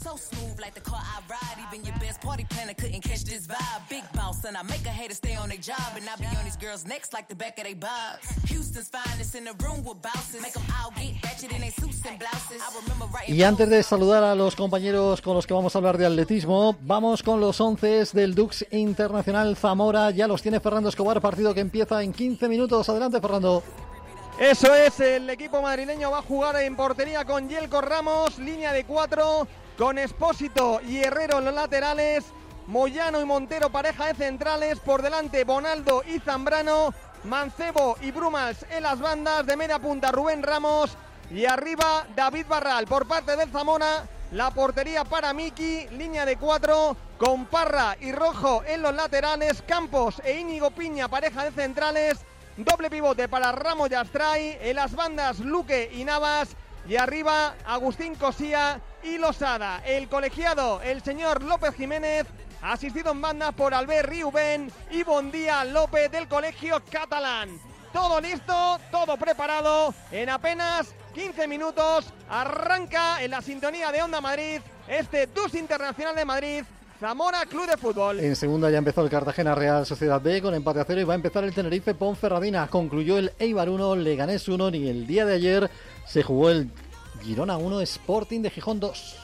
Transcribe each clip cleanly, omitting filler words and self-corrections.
Y antes de saludar a los compañeros con los que vamos a hablar de atletismo, vamos con los 11 del Dux Internacional Zamora. Ya los tiene Fernando Escobar, partido que empieza en 15 minutos. Adelante, Fernando. Eso es, el equipo madrileño va a jugar en portería con Yelko Ramos, línea de 4, con Espósito y Herrero en los laterales, Moyano y Montero pareja de centrales, por delante Bonaldo y Zambrano, Mancebo y Brumals en las bandas, de media punta Rubén Ramos y arriba David Barral. Por parte del Zamora, la portería para Miki, línea de 4, con Parra y Rojo en los laterales, Campos e Íñigo Piña pareja de centrales, doble pivote para Ramos y Astray, en las bandas Luque y Navas, y arriba Agustín Cosía y Losada. El colegiado, el señor López Jiménez, asistido en banda por Albert Riubén y Bondía López del colegio catalán. Todo listo, todo preparado, en apenas 15 minutos arranca en la sintonía de Onda Madrid este Dux Internacional de Madrid, Zamora Club de Fútbol. En segunda ya empezó el Cartagena Real Sociedad B con empate a 0 y va a empezar el Tenerife Ponferradina. Concluyó el Eibar 1, Leganés 1 y el día de ayer se jugó el Girona 1, Sporting de Gijón 2.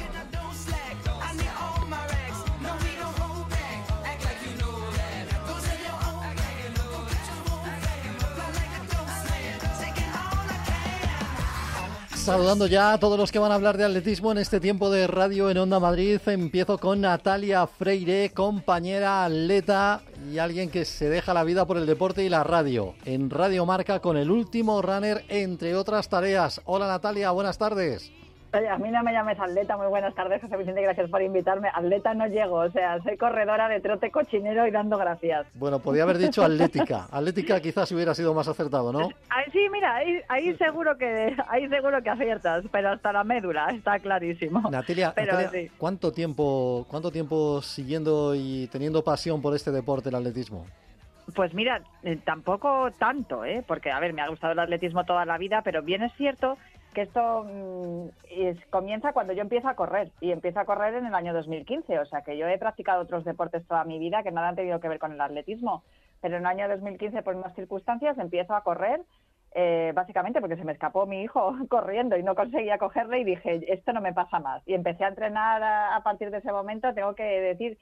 Saludando ya a todos los que van a hablar de atletismo en este tiempo de radio en Onda Madrid. Empiezo con Natalia Freire, compañera atleta y alguien que se deja la vida por el deporte y la radio. En Radio Marca con El Último Runner, entre otras tareas. Hola Natalia, buenas tardes. Oye, a mí no me llames atleta. Muy buenas tardes, José Vicente, gracias por invitarme. Atleta no llego, o sea, soy corredora de trote cochinero y dando gracias. Bueno, podía haber dicho atlética. Atlética quizás hubiera sido más acertado, ¿no? Sí, mira, ahí seguro que aciertas, pero hasta la médula, está clarísimo. Natalia, Sí. ¿cuánto tiempo siguiendo y teniendo pasión por este deporte, el atletismo? Pues mira, tampoco tanto, porque, a ver, me ha gustado el atletismo toda la vida, pero bien es cierto que esto comienza cuando yo empiezo a correr, y empiezo a correr en el año 2015, o sea que yo he practicado otros deportes toda mi vida que nada han tenido que ver con el atletismo, pero en el año 2015 por unas circunstancias empiezo a correr, básicamente porque se me escapó mi hijo corriendo y no conseguía cogerle y dije, esto no me pasa más, y empecé a entrenar a partir de ese momento. Tengo que decir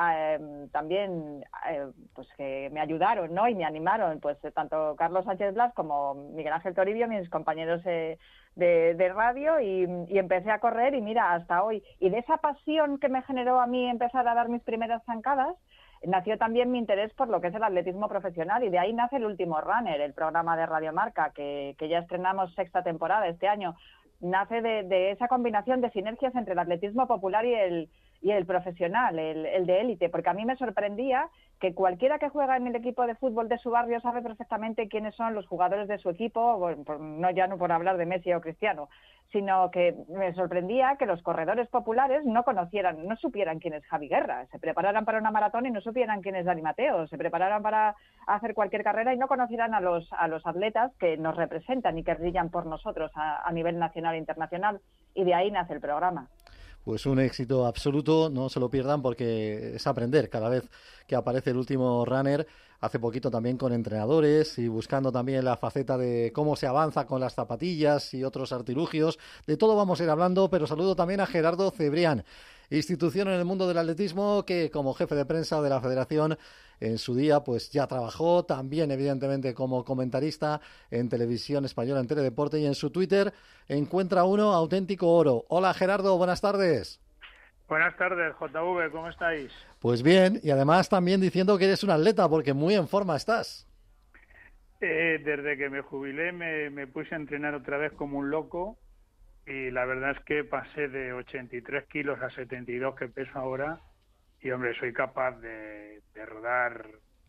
también pues que me ayudaron, ¿no? Y me animaron, pues tanto Carlos Sánchez Blas como Miguel Ángel Toribio, mis compañeros de radio, y empecé a correr y mira, hasta hoy. Y de esa pasión que me generó a mí empezar a dar mis primeras zancadas, nació también mi interés por lo que es el atletismo profesional, y de ahí nace El Último Runner, el programa de Radio Marca que ya estrenamos 6ª temporada este año. Nace de esa combinación de sinergias entre el atletismo popular y el profesional, el de élite, porque a mí me sorprendía que cualquiera que juega en el equipo de fútbol de su barrio sabe perfectamente quiénes son los jugadores de su equipo, no por hablar de Messi o Cristiano, sino que me sorprendía que los corredores populares no supieran quién es Javi Guerra, se prepararan para una maratón y no supieran quién es Dani Mateo, se prepararan para hacer cualquier carrera y no conocieran a los atletas que nos representan y que brillan por nosotros a nivel nacional e internacional, y de ahí nace el programa. Pues un éxito absoluto, no se lo pierdan porque es aprender cada vez que aparece El Último Runner. Hace poquito también con entrenadores y buscando también la faceta de cómo se avanza con las zapatillas y otros artilugios. De todo vamos a ir hablando, pero saludo también a Gerardo Cebrián, institución en el mundo del atletismo que como jefe de prensa de la Federación en su día pues ya trabajó, también evidentemente como comentarista en Televisión Española, en Teledeporte, y en su Twitter encuentra uno auténtico oro. Hola Gerardo, buenas tardes. Buenas tardes, JV, ¿cómo estáis? Pues bien, y además también diciendo que eres un atleta porque muy en forma estás. Desde que me jubilé me puse a entrenar otra vez como un loco, y la verdad es que pasé de 83 kilos a 72 que peso ahora, y hombre, soy capaz de rodar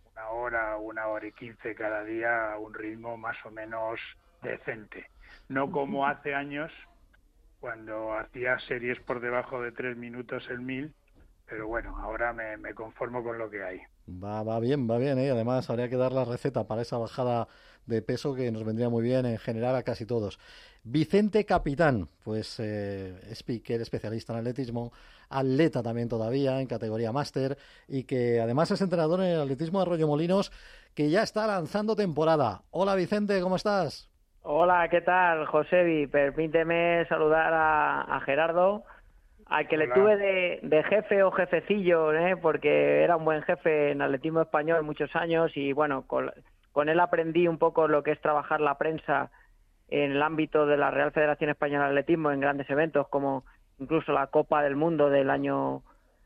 1 hora y 15 cada día a un ritmo más o menos decente. No como hace años, cuando hacía series por debajo de 3 minutos el 1000, pero bueno, ahora me conformo con lo que hay. Va bien, ¿eh? Además, habría que dar la receta para esa bajada de peso que nos vendría muy bien en general a casi todos. Vicente Capitán, pues speaker, especialista en atletismo, atleta también todavía en categoría máster y que además es entrenador en el atletismo de Arroyomolinos, que ya está lanzando temporada. Hola Vicente, ¿cómo estás? Hola, ¿qué tal, Josebi? Permíteme saludar a Gerardo, al que Hola. le tuve de jefe o jefecillo, porque era un buen jefe en atletismo español muchos años y bueno, con él aprendí un poco lo que es trabajar la prensa en el ámbito de la Real Federación Española de Atletismo en grandes eventos como incluso la Copa del Mundo del año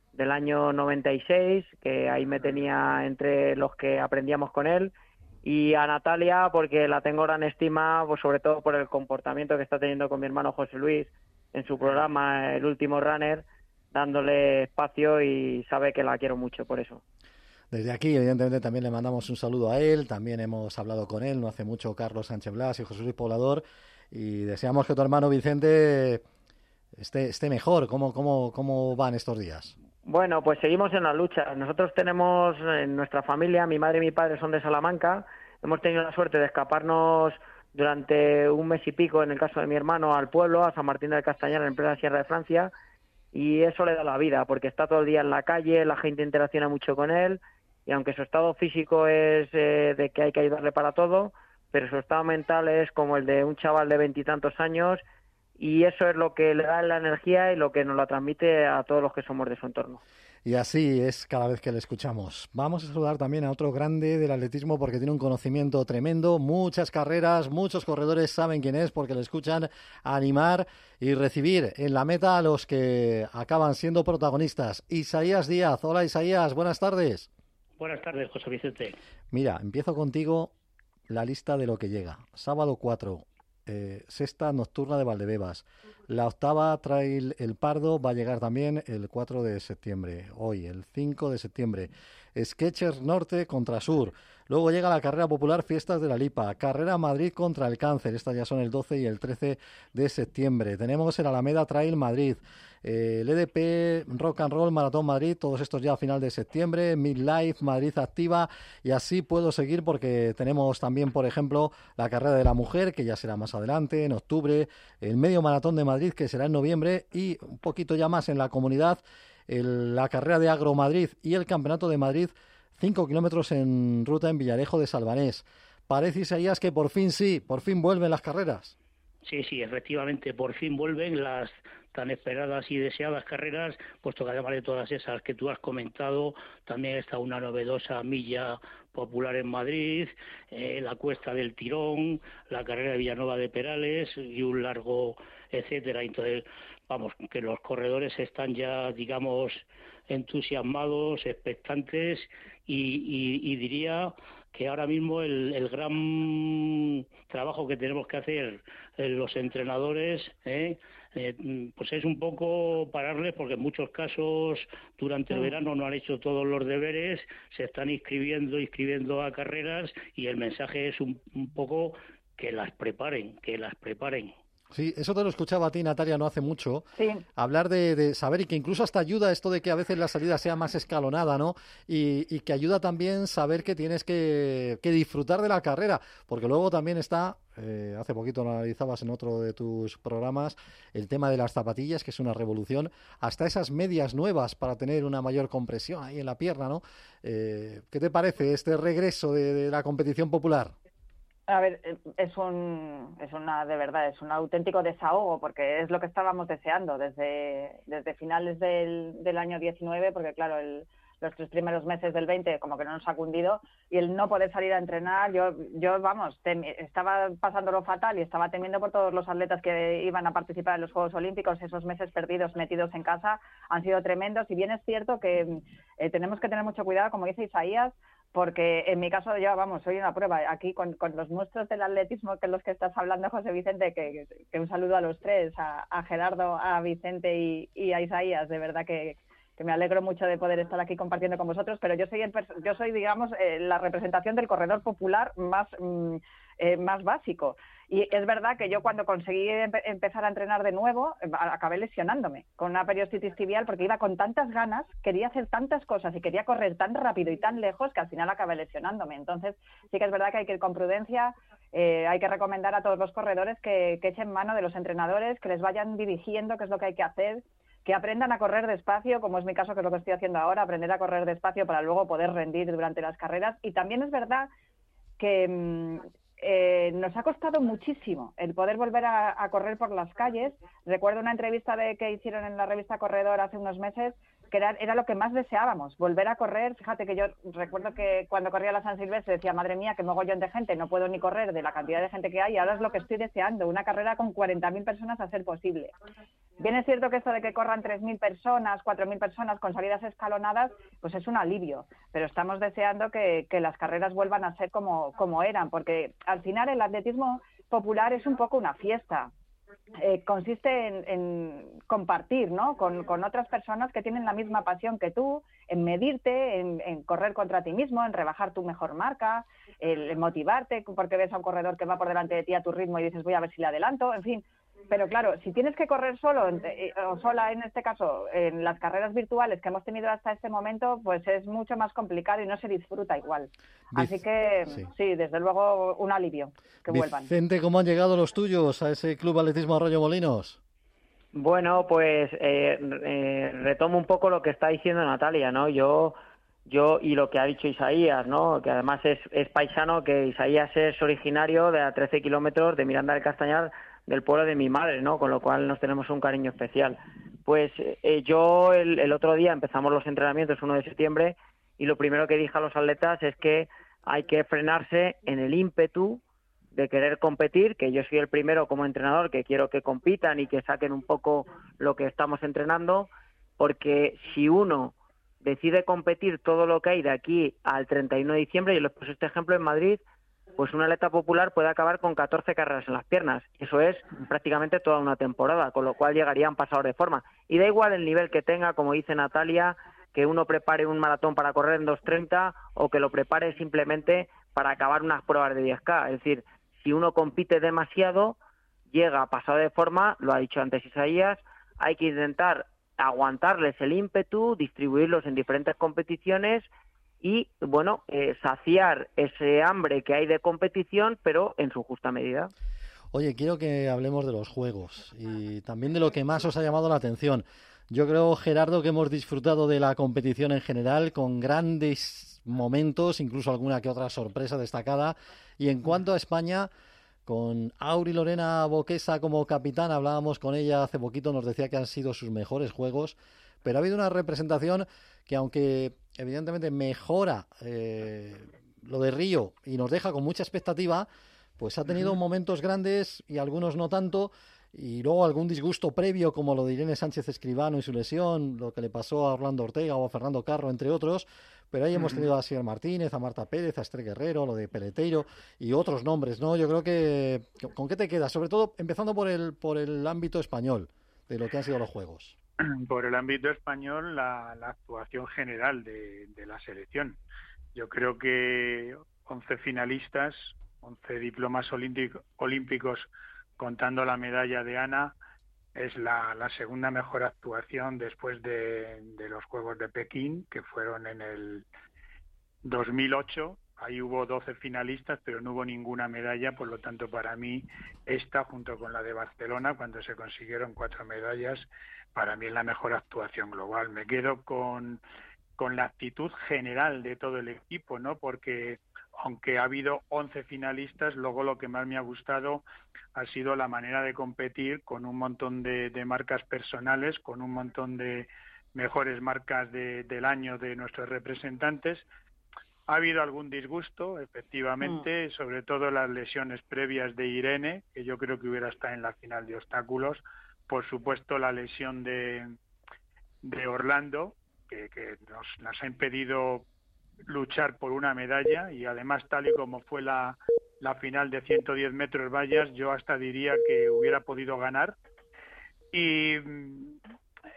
96, que ahí me tenía entre los que aprendíamos con él. Y a Natalia, porque la tengo gran estima, pues sobre todo por el comportamiento que está teniendo con mi hermano José Luis en su programa El Último Runner, dándole espacio y sabe que la quiero mucho por eso. Desde aquí, evidentemente, también le mandamos un saludo a él. También hemos hablado con él no hace mucho, Carlos Sánchez Blas y José Luis Poblador. Y deseamos que tu hermano Vicente esté mejor. ¿Cómo van estos días? Bueno, pues seguimos en la lucha. Nosotros tenemos en nuestra familia, mi madre y mi padre son de Salamanca. Hemos tenido la suerte de escaparnos durante un mes y pico, en el caso de mi hermano, al pueblo, a San Martín del Castañar, en plena Sierra de Francia. Y eso le da la vida, porque está todo el día en la calle, la gente interacciona mucho con él. Y aunque su estado físico es de que hay que ayudarle para todo, pero su estado mental es como el de un chaval de 20 y tantos años, y eso es lo que le da la energía y lo que nos la transmite a todos los que somos de su entorno. Y así es cada vez que le escuchamos. Vamos a saludar también a otro grande del atletismo porque tiene un conocimiento tremendo, muchas carreras, muchos corredores saben quién es porque le escuchan animar y recibir en la meta a los que acaban siendo protagonistas. Isaías Díaz. Hola Isaías, buenas tardes. Buenas tardes, José Vicente. Mira, empiezo contigo la lista de lo que llega. Sábado 4, sexta nocturna de Valdebebas. La octava Trail El Pardo va a llegar también el 4 de septiembre. Hoy, el 5 de septiembre. Sketchers Norte contra Sur. Luego llega la carrera popular Fiestas de la Lipa. Carrera Madrid contra el Cáncer. Estas ya son el 12 y el 13 de septiembre. Tenemos el Alameda Trail Madrid. El EDP Rock and Roll Maratón Madrid, todos estos ya a final de septiembre, Midlife Madrid Activa, y así puedo seguir porque tenemos también, por ejemplo, la carrera de la mujer, que ya será más adelante, en octubre, el Medio Maratón de Madrid, que será en noviembre, y un poquito ya más en la comunidad, la carrera de Agro Madrid y el Campeonato de Madrid, 5 kilómetros en ruta en Villarejo de Salvanés. Parece, Isaías, que por fin vuelven las carreras. Sí, efectivamente, por fin vuelven las tan esperadas y deseadas carreras, puesto que además de todas esas que tú has comentado, también está una novedosa milla popular en Madrid, la Cuesta del Tirón, la carrera de Villanueva de Perales y un largo etcétera. Entonces, vamos, que los corredores están ya, digamos, entusiasmados, expectantes y diría que ahora mismo el gran trabajo que tenemos que hacer los entrenadores pues es un poco pararles, porque en muchos casos durante el verano no han hecho todos los deberes, se están inscribiendo a carreras y el mensaje es un poco que las preparen. Sí, eso te lo escuchaba a ti, Natalia, no hace mucho. Sí. Hablar de saber y que incluso hasta ayuda esto de que a veces la salida sea más escalonada, ¿no? Y que ayuda también saber que tienes que disfrutar de la carrera, porque luego también está, hace poquito lo analizabas en otro de tus programas, el tema de las zapatillas, que es una revolución, hasta esas medias nuevas para tener una mayor compresión ahí en la pierna, ¿no? ¿Qué te parece este regreso de la competición popular? A ver, es un auténtico desahogo, porque es lo que estábamos deseando desde finales del año 19, porque claro, los 3 primeros meses del 20 como que no nos ha cundido, y el no poder salir a entrenar, yo estaba pasándolo fatal y estaba temiendo por todos los atletas que iban a participar en los Juegos Olímpicos. Esos meses perdidos, metidos en casa, han sido tremendos, y bien es cierto que tenemos que tener mucho cuidado, como dice Isaías, porque en mi caso yo, soy una prueba. Aquí con los monstruos del atletismo, que es los que estás hablando, José Vicente, que un saludo a los tres, a Gerardo, a Vicente y a Isaías. De verdad que que me alegro mucho de poder estar aquí compartiendo con vosotros, pero yo soy digamos, la representación del corredor popular más básico. Y es verdad que yo cuando conseguí empezar a entrenar de nuevo, acabé lesionándome con una periostititis tibial porque iba con tantas ganas, quería hacer tantas cosas y quería correr tan rápido y tan lejos que al final acabé lesionándome. Entonces sí que es verdad que hay que ir con prudencia, hay que recomendar a todos los corredores que echen mano de los entrenadores, que les vayan dirigiendo qué es lo que hay que hacer, que aprendan a correr despacio, como es mi caso, que es lo que estoy haciendo ahora, aprender a correr despacio para luego poder rendir durante las carreras. Y también es verdad que nos ha costado muchísimo el poder volver a correr por las calles. Recuerdo una entrevista que hicieron en la revista Corredor hace unos meses, que era lo que más deseábamos, volver a correr. Fíjate que yo recuerdo que cuando corría la San Silvestre decía, madre mía, qué mogollón de gente, no puedo ni correr de la cantidad de gente que hay, y ahora es lo que estoy deseando, una carrera con 40.000 personas a ser posible. Bien es cierto que esto de que corran 3.000 personas, 4.000 personas con salidas escalonadas, pues es un alivio, pero estamos deseando que las carreras vuelvan a ser como eran, porque al final el atletismo popular es un poco una fiesta. Consiste en compartir, ¿no?, con otras personas que tienen la misma pasión que tú, en medirte, en correr contra ti mismo, en rebajar tu mejor marca, en motivarte porque ves a un corredor que va por delante de ti a tu ritmo y dices voy a ver si le adelanto, en fin. Pero claro, si tienes que correr solo o sola, en este caso, en las carreras virtuales que hemos tenido hasta este momento, pues es mucho más complicado y no se disfruta igual. Así que sí, desde luego un alivio que vuelvan. Vicente, ¿cómo han llegado los tuyos a ese Club Atletismo Arroyo Molinos? Bueno, pues retomo un poco lo que está diciendo Natalia, ¿no? Yo y lo que ha dicho Isaías, ¿no?, que además es paisano, que Isaías es originario de a 13 kilómetros de Miranda del Castañar, del pueblo de mi madre, ¿no?, con lo cual nos tenemos un cariño especial. Pues yo el otro día empezamos los entrenamientos, 1 de septiembre, y lo primero que dije a los atletas es que hay que frenarse en el ímpetu de querer competir, que yo soy el primero como entrenador que quiero que compitan y que saquen un poco lo que estamos entrenando, porque si uno decide competir todo lo que hay de aquí al 31 de diciembre, yo les puse este ejemplo en Madrid, pues un atleta popular puede acabar con 14 carreras en las piernas. Eso es prácticamente toda una temporada, con lo cual llegarían pasados de forma. Y da igual el nivel que tenga, como dice Natalia, que uno prepare un maratón para correr en 2:30 o que lo prepare simplemente para acabar unas pruebas de 10K. Es decir, si uno compite demasiado, llega pasado de forma, lo ha dicho antes Isaías, hay que intentar aguantarles el ímpetu, distribuirlos en diferentes competiciones y, bueno, saciar ese hambre que hay de competición, pero en su justa medida. Oye, quiero que hablemos de los juegos y también de lo que más os ha llamado la atención. Yo creo, Gerardo, que hemos disfrutado de la competición en general con grandes momentos, incluso alguna que otra sorpresa destacada. Y en cuanto a España, con Auri Lorena Boquesa como capitán, hablábamos con ella hace poquito, nos decía que han sido sus mejores juegos, pero ha habido una representación que, aunque evidentemente mejora lo de Río y nos deja con mucha expectativa, pues ha tenido momentos grandes y algunos no tanto, y luego algún disgusto previo, como lo de Irene Sánchez Escribano y su lesión, lo que le pasó a Orlando Ortega o a Fernando Carro, entre otros. Pero ahí hemos tenido a Asier Martínez, a Marta Pérez, a Esther Guerrero, lo de Peleteiro y otros nombres, ¿no? Yo creo que ¿con qué te quedas? Sobre todo empezando por el ámbito español de lo que han sido los Juegos. Por el ámbito español, la actuación general de la selección. Yo creo que 11 finalistas, 11 diplomas olímpicos, contando la medalla de Ana, es la segunda mejor actuación después de los Juegos de Pekín, que fueron en el 2008. Ahí hubo 12 finalistas, pero no hubo ninguna medalla, por lo tanto, para mí, esta, junto con la de Barcelona, cuando se consiguieron 4 medallas, para mí es la mejor actuación global. Me quedo con la actitud general de todo el equipo, ¿no? Porque aunque ha habido 11 finalistas, luego lo que más me ha gustado ha sido la manera de competir, con un montón de marcas personales, con un montón de mejores marcas del año de nuestros representantes. Ha habido algún disgusto, efectivamente, sobre todo las lesiones previas de Irene, que yo creo que hubiera estado en la final de obstáculos. Por supuesto, la lesión de Orlando, que nos ha impedido luchar por una medalla, y además, tal y como fue la final de 110 metros vallas, yo hasta diría que hubiera podido ganar. Y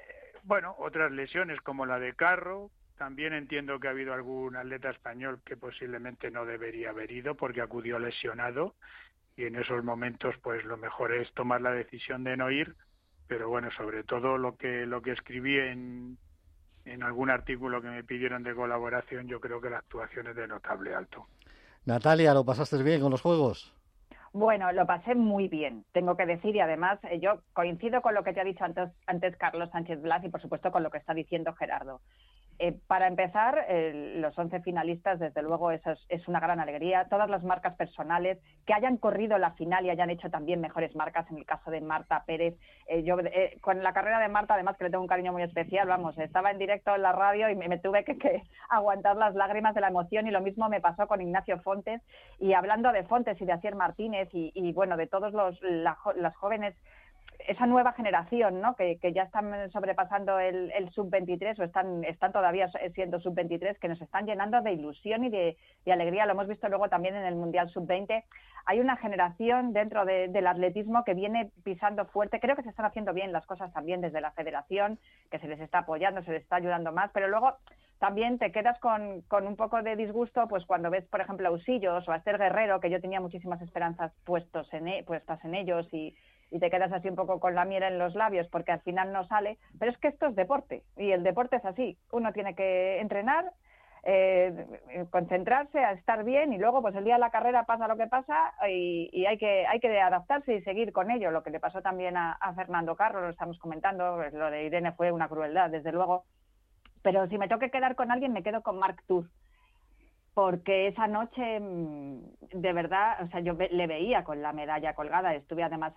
Bueno, otras lesiones como la de Carro. También entiendo que ha habido algún atleta español que posiblemente no debería haber ido porque acudió lesionado, y en esos momentos pues lo mejor es tomar la decisión de no ir. Pero bueno, sobre todo lo que escribí en algún artículo que me pidieron de colaboración, yo creo que la actuación es de notable alto. Natalia, ¿lo pasaste bien con los juegos? Bueno, lo pasé muy bien, tengo que decir, y además yo coincido con lo que te ha dicho antes Carlos Sánchez Blas y por supuesto con lo que está diciendo Gerardo. Para empezar, los 11 finalistas, desde luego, eso es una gran alegría. Todas las marcas personales que hayan corrido la final y hayan hecho también mejores marcas, en el caso de Marta Pérez. Yo con la carrera de Marta, además, que le tengo un cariño muy especial, vamos, estaba en directo en la radio y me tuve que aguantar las lágrimas de la emoción, y lo mismo me pasó con Ignacio Fontes. Y hablando de Fontes y de Asier Martínez y bueno, de todos las jóvenes, esa nueva generación, ¿no? Que ya están sobrepasando el sub-23 o están todavía siendo sub-23, que nos están llenando de ilusión y de alegría. Lo hemos visto luego también en el Mundial sub-20. Hay una generación dentro del atletismo que viene pisando fuerte. Creo que se están haciendo bien las cosas también desde la federación, que se les está apoyando, se les está ayudando más, pero luego también te quedas con un poco de disgusto pues cuando ves, por ejemplo, a Usillos o a Esther Guerrero, que yo tenía muchísimas esperanzas puestas en ellos, y te quedas así un poco con la miel en los labios porque al final no sale. Pero es que esto es deporte, y el deporte es así. Uno tiene que entrenar, concentrarse, a estar bien, y luego pues el día de la carrera pasa lo que pasa y hay que adaptarse y seguir con ello. Lo que le pasó también a Fernando Carro, lo estamos comentando, pues lo de Irene fue una crueldad, desde luego. Pero si me tengo que quedar con alguien, me quedo con Marc Tour, porque esa noche, de verdad, o sea, yo le veía con la medalla colgada. Estuve además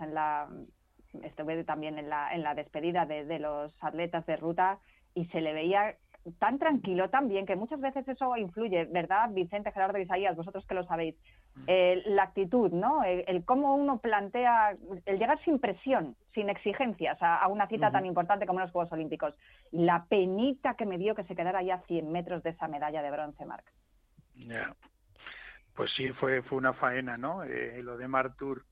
también en la despedida de los atletas de ruta, y se le veía tan tranquilo, tan bien, que muchas veces eso influye, ¿verdad, Vicente, Gerardo y Isaías? Vosotros que lo sabéis. La actitud, ¿no? El cómo uno plantea, el llegar sin presión, sin exigencias a una cita tan importante como los Juegos Olímpicos. La penita que me dio que se quedara ya a 100 metros de esa medalla de bronce, Marc. Ya, pues sí, fue una faena, ¿no? Lo de Marc Tour,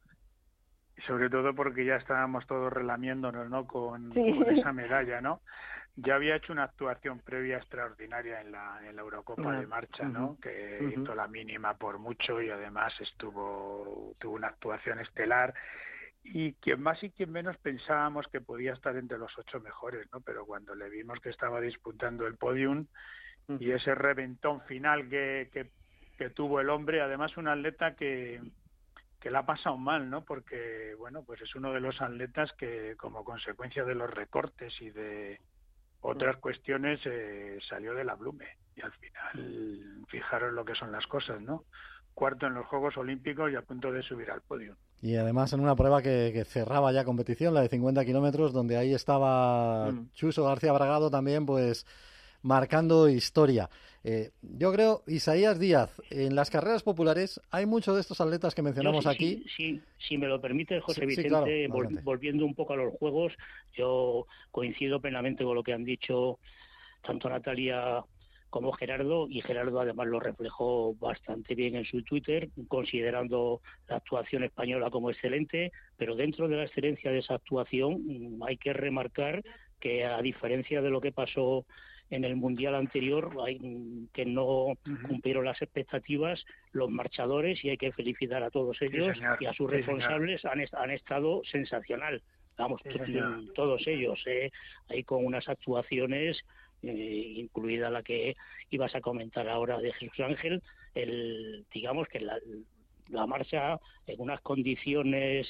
y sobre todo porque ya estábamos todos relamiéndonos, ¿no? Con esa medalla, ¿no? Ya había hecho una actuación previa extraordinaria en la Eurocopa de marcha, ¿no? Que hizo la mínima por mucho, y además tuvo una actuación estelar, y quien más y quien menos pensábamos que podía estar entre los 8 mejores, ¿no? Pero cuando le vimos que estaba disputando el podium y ese reventón final que tuvo el hombre, además un atleta que la ha pasado mal, ¿no? Porque, bueno, pues es uno de los atletas que, como consecuencia de los recortes y de otras cuestiones, salió de la Blume, y al final, fijaros lo que son las cosas, ¿no? Cuarto en los Juegos Olímpicos y a punto de subir al podio. Y además en una prueba que cerraba ya competición, la de 50 kilómetros, donde ahí estaba Chuso García Bragado también, pues marcando historia. Yo creo, Isaías Díaz, en las carreras populares hay muchos de estos atletas que mencionamos aquí. Sí, si me lo permite, José Vicente, claro, volviendo un poco a los Juegos, yo coincido plenamente con lo que han dicho tanto Natalia como Gerardo, y Gerardo además lo reflejó bastante bien en su Twitter, considerando la actuación española como excelente, pero dentro de la excelencia de esa actuación hay que remarcar que, a diferencia de lo que pasó en el Mundial anterior, que no cumplieron las expectativas, los marchadores, y hay que felicitar a todos ellos, y a sus responsables, han estado sensacional. Vamos, todos ellos, ahí con unas actuaciones, incluida la que ibas a comentar ahora de Jesús Ángel, digamos que la marcha en unas condiciones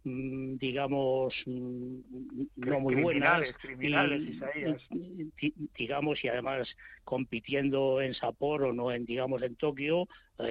digamos no muy buenas, criminales, Isaías. Digamos, y además compitiendo en Sapporo, no en Tokio,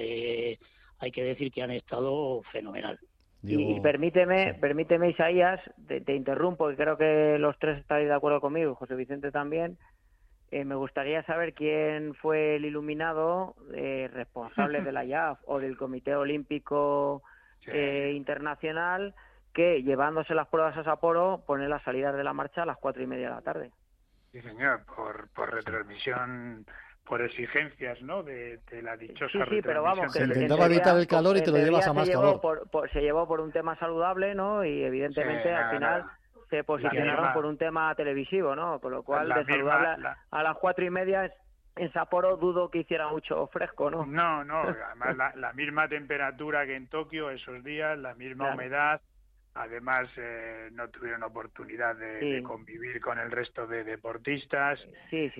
hay que decir que han estado fenomenal. Y permíteme, Isaías, te interrumpo, y creo que los tres estáis de acuerdo conmigo, José Vicente también. Me gustaría saber quién fue el iluminado responsable de la IAF o del Comité Olímpico Internacional, que, llevándose las pruebas a Sapporo, pone las salidas de la marcha a las 4:30 de la tarde. Sí, señor, por retransmisión, por exigencias, ¿no? De la dichosa retransmisión. Pero vamos, se intentaba evitar el calor y te lo llevas a más calor. Se llevó por un tema saludable, ¿no? Y evidentemente al final se posicionaron por un tema televisivo, ¿no? Con lo cual, de saludarla a las 4:30 en Sapporo dudo que hiciera mucho fresco, ¿no? No, además la misma temperatura que en Tokio esos días, la misma humedad, además no tuvieron oportunidad de convivir con el resto de deportistas. Sí.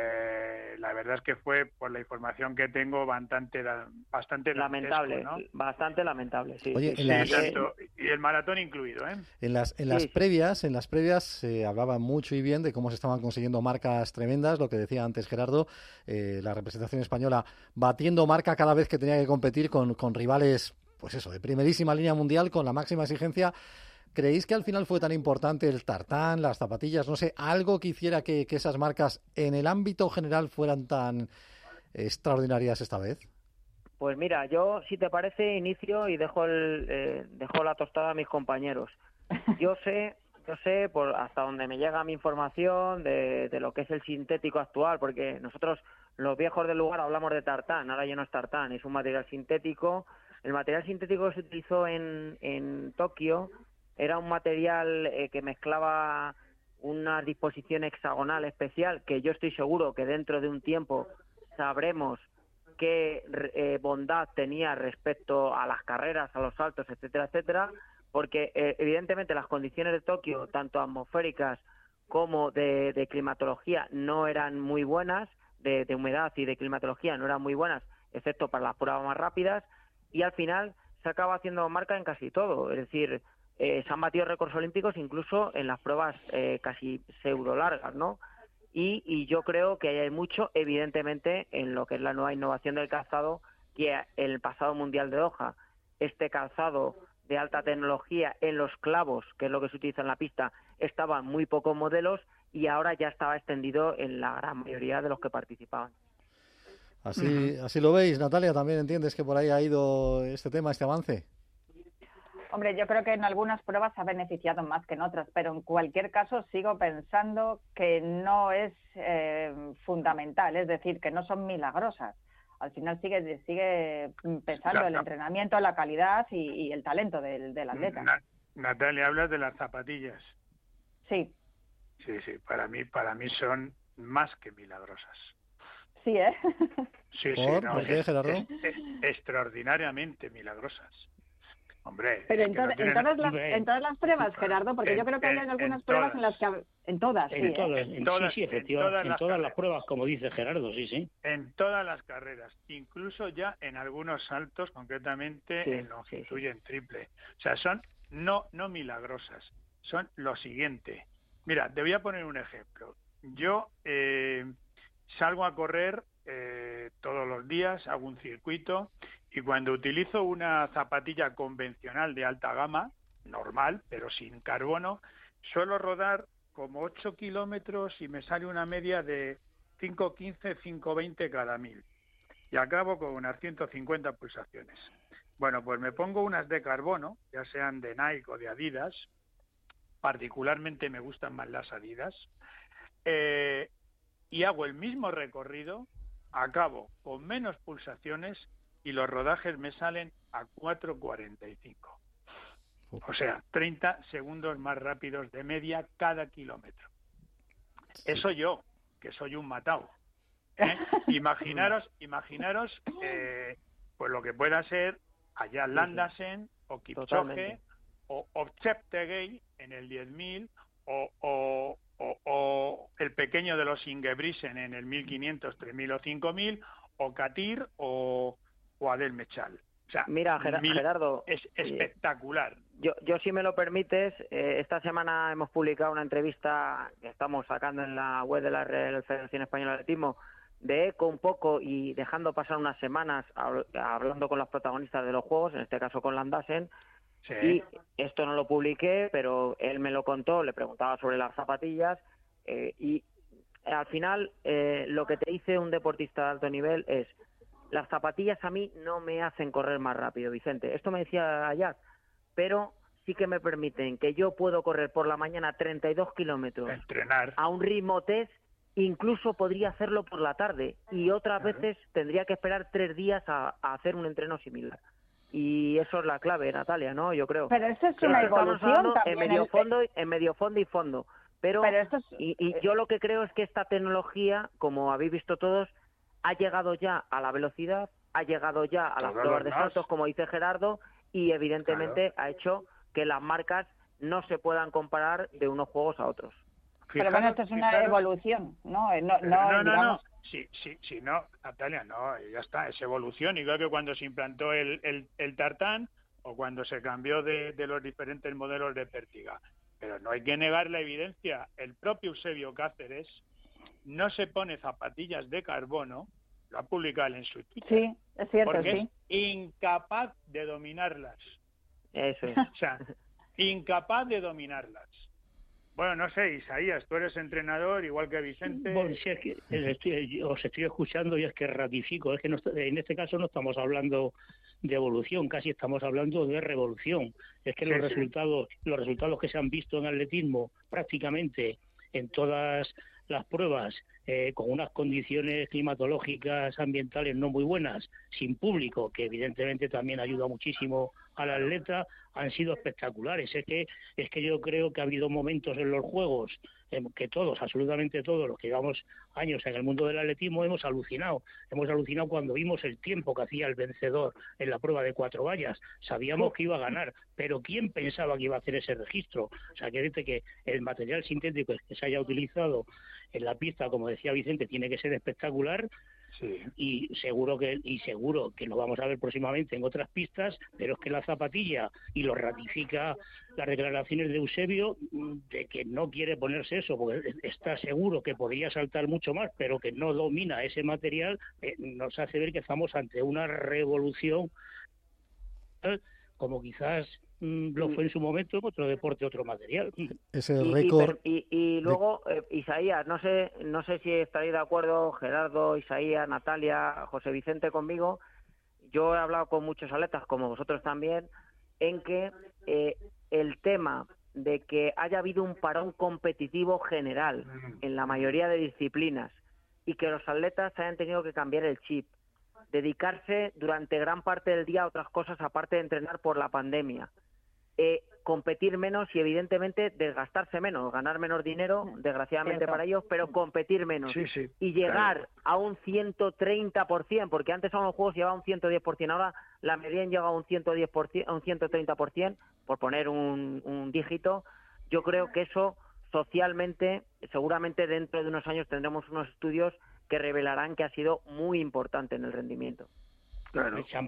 La verdad es que fue, por la información que tengo, bastante lamentable, ¿no? Bastante lamentable, sí. Oye, y el maratón incluido, ¿eh? En las previas se hablaba mucho y bien de cómo se estaban consiguiendo marcas tremendas, lo que decía antes Gerardo, la representación española batiendo marca cada vez que tenía que competir con rivales, pues eso, de primerísima línea mundial, con la máxima exigencia. ¿Creéis que al final fue tan importante el tartán, las zapatillas, no sé, algo que hiciera que esas marcas en el ámbito general fueran tan extraordinarias esta vez? Pues mira, yo, si te parece, inicio y dejo la tostada a mis compañeros. Yo sé, por hasta donde me llega mi información de lo que es el sintético actual, porque nosotros, los viejos del lugar, hablamos de tartán, ahora ya no es tartán, es un material sintético. El material sintético que se utilizó en Tokio era un material que mezclaba una disposición hexagonal especial, que yo estoy seguro que dentro de un tiempo sabremos qué bondad tenía respecto a las carreras, a los saltos, etcétera, etcétera, porque evidentemente las condiciones de Tokio, tanto atmosféricas como de climatología, no eran muy buenas, de humedad y de climatología no eran muy buenas, excepto para las pruebas más rápidas, y al final se acaba haciendo marca en casi todo, es decir, se han batido récords olímpicos incluso en las pruebas casi pseudo largas, ¿no? Y yo creo que hay mucho, evidentemente, en lo que es la nueva innovación del calzado, que el pasado Mundial de Doha, este calzado de alta tecnología en los clavos, que es lo que se utiliza en la pista, estaban muy pocos modelos y ahora ya estaba extendido en la gran mayoría de los que participaban. Así lo veis, Natalia, ¿también entiendes que por ahí ha ido este tema, este avance? Hombre, yo creo que en algunas pruebas se ha beneficiado más que en otras, pero en cualquier caso sigo pensando que no es fundamental, es decir, que no son milagrosas. Al final sigue pesando el entrenamiento, la calidad y el talento del atleta. Natalia, hablas de las zapatillas. Sí. Sí, para mí son más que milagrosas. Sí, ¿eh? Sí, ¿Por qué, Gerardo? Extraordinariamente milagrosas. Hombre, pero en todas las pruebas, Gerardo, porque yo creo que hay algunas pruebas en las que... En todas, efectivamente, en todas las pruebas, como dice Gerardo, sí. En todas las carreras, incluso ya en algunos saltos, concretamente en longitud y en triple. O sea, son no milagrosas, son lo siguiente. Mira, te voy a poner un ejemplo. Yo salgo a correr todos los días, hago un circuito, y cuando utilizo una zapatilla convencional de alta gama, normal, pero sin carbono, suelo rodar como 8 kilómetros y me sale una media de 5.15, 5.20 cada 1000. Y acabo con unas 150 pulsaciones. Bueno, pues me pongo unas de carbono, ya sean de Nike o de Adidas, particularmente me gustan más las Adidas, y hago el mismo recorrido, acabo con menos pulsaciones y los rodajes me salen a 4.45. O sea, 30 segundos más rápidos de media cada kilómetro. Eso yo, que soy un matao. Imaginaros pues lo que pueda ser allá Landasen o Kipchoge o Cheptegei en el 10.000 o el pequeño de los Ingebrigtsen en el 1.500, 3.000 o 5.000 o Katir o Adel Mechal. O sea, mira, Gerardo, es espectacular. Yo si me lo permites, esta semana hemos publicado una entrevista que estamos sacando en la web de la Real Federación Española de Atletismo de eco un poco y dejando pasar unas semanas hablando con los protagonistas de los Juegos, en este caso con Landasen. Sí. Y esto no lo publiqué, pero él me lo contó, le preguntaba sobre las zapatillas y al final lo que te dice un deportista de alto nivel es: las zapatillas a mí no me hacen correr más rápido, Vicente. Esto me decía Ayaz, pero sí que me permiten que yo puedo correr por la mañana 32 kilómetros entrenar a un ritmo test, incluso podría hacerlo por la tarde y otras veces tendría que esperar 3 días a hacer un entreno similar. y eso es la clave, Natalia, ¿no? Yo creo. Pero esto es Creo una que estamos evolución hablando también. en medio fondo y fondo. Pero esto es, y yo lo que creo es que esta tecnología, como habéis visto todos, ha llegado ya a la velocidad, ha llegado ya a las pruebas de saltos, como dice Gerardo, y evidentemente ha hecho que las marcas no se puedan comparar de unos juegos a otros. Pero bueno, esto es una evolución, ¿no? No. Sí, no, Natalia, no, ya está, es evolución, igual que cuando se implantó el tartán o cuando se cambió de los diferentes modelos de pértiga. Pero no hay que negar la evidencia. El propio Eusebio Cáceres no se pone zapatillas de carbono, lo ha publicado en su Twitter. Sí, es cierto, porque sí. es incapaz de dominarlas. Eso es. O sea, incapaz de dominarlas. Bueno, no sé, Isaías, tú eres entrenador, igual que Vicente. Bueno, si es que os estoy escuchando y es que ratifico, es que en este caso no estamos hablando de evolución, casi estamos hablando de revolución. Es que los resultados que se han visto en atletismo prácticamente en todas las pruebas, con unas condiciones climatológicas, ambientales no muy buenas, sin público, que evidentemente también ayuda muchísimo al atleta, han sido espectaculares. Es que yo creo que ha habido momentos en los Juegos que todos, absolutamente todos, los que llevamos años en el mundo del atletismo, hemos alucinado cuando vimos el tiempo que hacía el vencedor en la prueba de 4 vallas. Sabíamos que iba a ganar, pero ¿quién pensaba que iba a hacer ese registro? O sea, que dice que el material sintético que se haya utilizado en la pista, como decía Vicente, tiene que ser espectacular. Sí. Y seguro que lo vamos a ver próximamente en otras pistas, pero es que la zapatilla, y lo ratifica las declaraciones de Eusebio, de que no quiere ponerse eso, porque está seguro que podría saltar mucho más, pero que no domina ese material, nos hace ver que estamos ante una revolución, como quizás lo fue en su momento en otro deporte, otro material. Ese récord. Y luego, Isaías, no sé si estaréis de acuerdo, Gerardo, Isaías, Natalia, José Vicente conmigo. Yo he hablado con muchos atletas, como vosotros también, en que el tema de que haya habido un parón competitivo general en la mayoría de disciplinas y que los atletas hayan tenido que cambiar el chip, dedicarse durante gran parte del día a otras cosas aparte de entrenar por la pandemia, competir menos y evidentemente desgastarse menos, ganar menos dinero, desgraciadamente para ellos, pero competir menos. Y llegar a un 130%, porque antes a los juegos llevaba un 110%, ahora la media llega a un 110%, a un 130%, por poner un dígito. Yo creo que eso socialmente, seguramente dentro de unos años tendremos unos estudios que revelarán que ha sido muy importante en el rendimiento. Claro, se han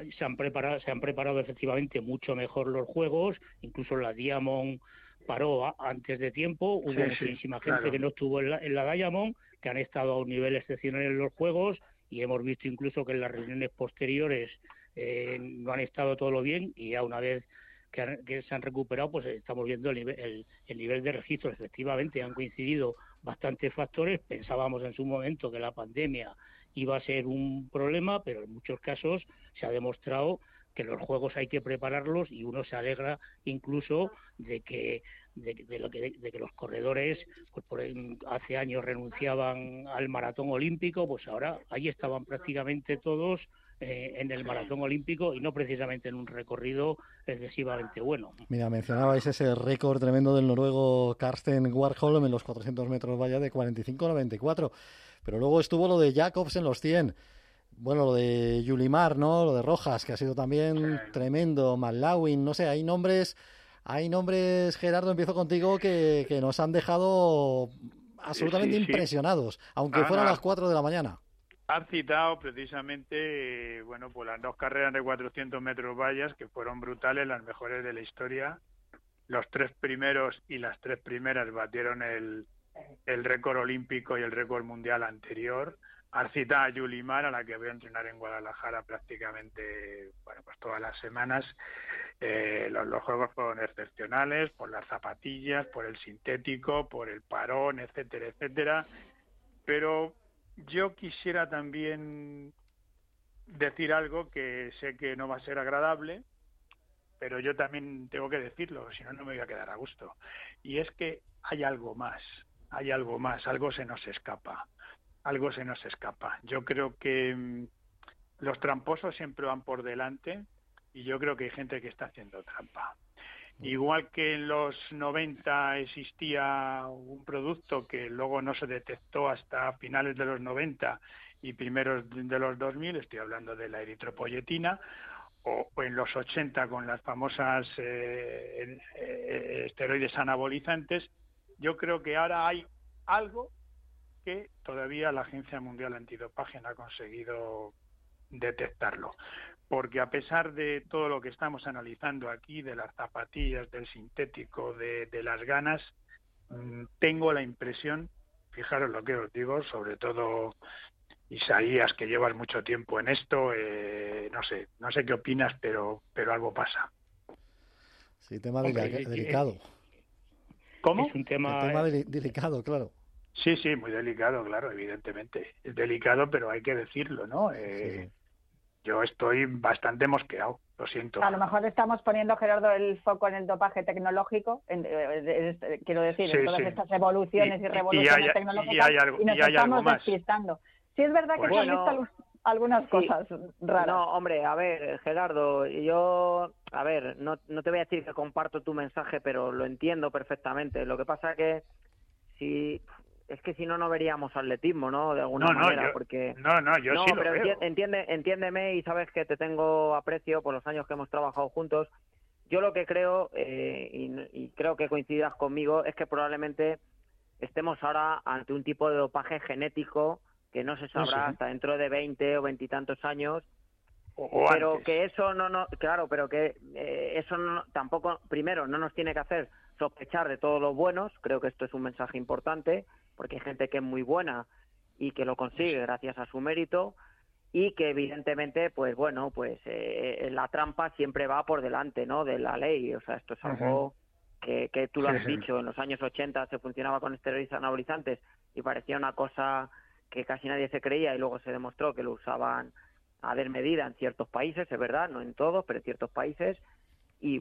preparado efectivamente mucho mejor los juegos, incluso la Diamond paró antes de tiempo, hubo muchísima gente que no estuvo en la Diamond, que han estado a un nivel excepcional en los juegos, y hemos visto incluso que en las reuniones posteriores no han estado todo lo bien, y ya una vez que se han recuperado, pues estamos viendo el nivel de registro. Efectivamente han coincidido bastantes factores. Pensábamos en su momento que la pandemia iba a ser un problema, pero en muchos casos se ha demostrado que los juegos hay que prepararlos, y uno se alegra incluso de que los corredores, pues hace años renunciaban al maratón olímpico, pues ahora ahí estaban prácticamente todos en el maratón olímpico, y no precisamente en un recorrido excesivamente bueno. Mira, mencionabais ese récord tremendo del noruego Karsten Warholm en los 400 metros valla de 45-94, pero luego estuvo lo de Jacobs en los 100. Bueno, lo de Yulimar, ¿no? Lo de Rojas, que ha sido también tremendo. Malawin, no sé, hay nombres, Gerardo, empiezo contigo, que nos han dejado absolutamente impresionados, aunque fueran las 4 de la mañana. Han citado precisamente, bueno, pues las 2 carreras de 400 metros vallas, que fueron brutales, las mejores de la historia. Los 3 primeros y las 3 primeras batieron el récord olímpico y el récord mundial anterior. Han citado a Yulimar, a la que voy a entrenar en Guadalajara prácticamente, bueno, pues todas las semanas. Los juegos fueron excepcionales por las zapatillas, por el sintético, por el parón, etcétera, etcétera. Pero yo quisiera también decir algo que sé que no va a ser agradable, pero yo también tengo que decirlo, si no, no me voy a quedar a gusto. Y es que hay algo más, algo se nos escapa. Yo creo que los tramposos siempre van por delante, y yo creo que hay gente que está haciendo trampa. Igual que en los 90 existía un producto que luego no se detectó hasta finales de los 90 y primeros de los 2000, estoy hablando de la eritropoyetina, o en los 80 con las famosas esteroides anabolizantes. Yo creo que ahora hay algo que todavía la Agencia Mundial Antidopaje no ha conseguido detectarlo, porque a pesar de todo lo que estamos analizando aquí, de las zapatillas, del sintético, de las ganas, tengo la impresión, fijaros lo que os digo, sobre todo Isaías, que llevas mucho tiempo en esto, no sé qué opinas, pero algo pasa. Sí, tema delicado. ¿Cómo? Es un tema delicado, claro. Sí, muy delicado, claro, evidentemente. Es delicado, pero hay que decirlo, ¿no? Sí. Yo estoy bastante mosqueado, lo siento. A lo mejor estamos poniendo, Gerardo, el foco en el dopaje tecnológico, quiero decir, en todas estas evoluciones y revoluciones tecnológicas, y nos estamos despistando. Sí, es verdad que se han visto algunas cosas raras. No, hombre, a ver, Gerardo, yo, no te voy a decir que comparto tu mensaje, pero lo entiendo perfectamente. Lo que pasa que si no veríamos atletismo, ¿no? De alguna manera, porque... yo sí lo pero veo. entiéndeme, y sabes que te tengo aprecio por los años que hemos trabajado juntos. Yo lo que creo, y creo que coincidirás conmigo, es que probablemente estemos ahora ante un tipo de dopaje genético que no se sabrá hasta dentro de 20 o 20 y tantos años, pero antes. Que eso pero que eso tampoco, primero, no nos tiene que hacer sospechar de todos los buenos. Creo que esto es un mensaje importante, porque hay gente que es muy buena y que lo consigue gracias a su mérito, y que evidentemente, la trampa siempre va por delante, ¿no?, de la ley. O sea, esto es algo que tú lo has dicho, en los años 80 se funcionaba con esteroides anabolizantes y parecía una cosa que casi nadie se creía, y luego se demostró que lo usaban a desmedida en ciertos países, es verdad, no en todos, pero en ciertos países, y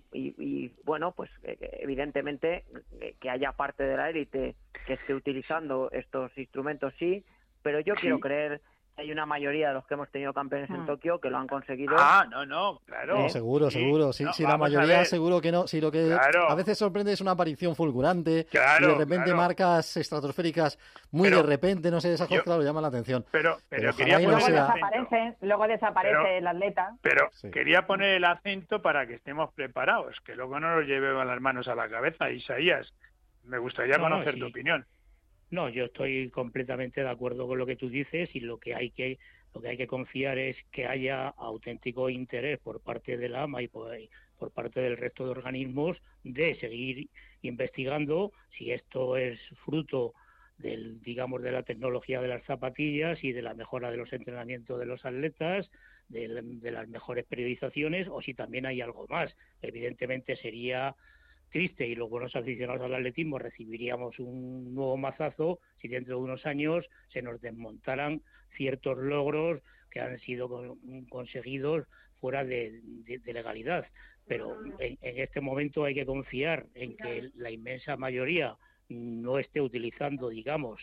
evidentemente que haya parte de la élite que esté utilizando estos instrumentos, sí, pero yo quiero creer que hay una mayoría de los que hemos tenido campeones en Tokio que lo han conseguido. Claro. Seguro. Sí, la mayoría seguro que no. Si lo que a veces sorprende es una aparición fulgurante, y de repente marcas estratosféricas muy de repente, no sé, esas cosas, claro, llaman la atención. Pero quería poner luego desaparece el atleta. Pero quería poner el acento para que estemos preparados, que luego no nos llevemos las manos a la cabeza. Isaías, me gustaría conocer tu opinión. No, yo estoy completamente de acuerdo con lo que tú dices, y lo que hay que confiar es que haya auténtico interés por parte de la AMA y por parte del resto de organismos de seguir investigando si esto es fruto de la tecnología de las zapatillas y de la mejora de los entrenamientos de los atletas, de las mejores periodizaciones, o si también hay algo más. Evidentemente sería triste, y los buenos aficionados al atletismo recibiríamos un nuevo mazazo si dentro de unos años se nos desmontaran ciertos logros que han sido conseguidos fuera de legalidad. Pero en este momento hay que confiar en que la inmensa mayoría no esté utilizando, digamos,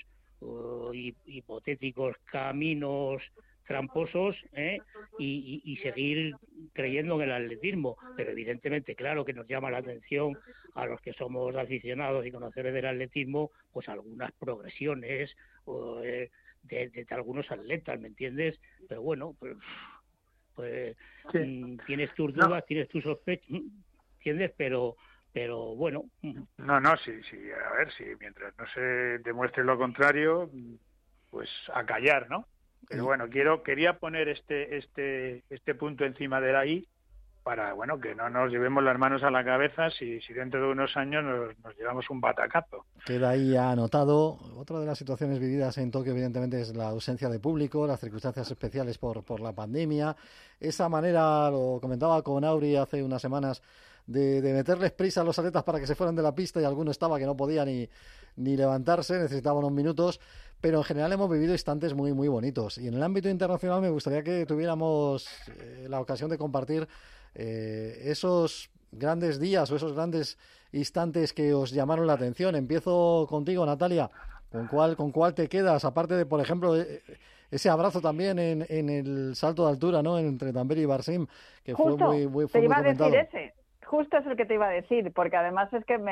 hipotéticos caminos tramposos, y seguir creyendo en el atletismo. Pero evidentemente, claro que nos llama la atención a los que somos aficionados y conocedores del atletismo, pues algunas progresiones de algunos atletas, ¿me entiendes? Pero bueno, pues tienes tus dudas, tienes tus sospechas, ¿entiendes? Pero bueno. Sí, a ver, si mientras no se demuestre lo contrario, pues a callar, ¿no? Pero bueno, quería poner este punto encima de la I para, que no nos llevemos las manos a la cabeza si dentro de unos años nos llevamos un batacazo. Queda ahí anotado. Otra de las situaciones vividas en Tokio, evidentemente, es la ausencia de público, las circunstancias especiales por la pandemia. Esa manera, lo comentaba con Auri hace unas semanas, de meterles prisa a los atletas para que se fueran de la pista, y alguno estaba que no podía ni levantarse, necesitaba unos minutos, pero en general hemos vivido instantes muy, muy bonitos. Y en el ámbito internacional me gustaría que tuviéramos la ocasión de compartir esos grandes días o esos grandes instantes que os llamaron la atención. Empiezo contigo, Natalia. ¿Con cuál te quedas? Aparte de, por ejemplo, ese abrazo también en el salto de altura, ¿no? Entre Tamberi y Barsim, que Justo, fue muy te iba a comentado. decir ese. Justo es el que te iba a decir, porque además es que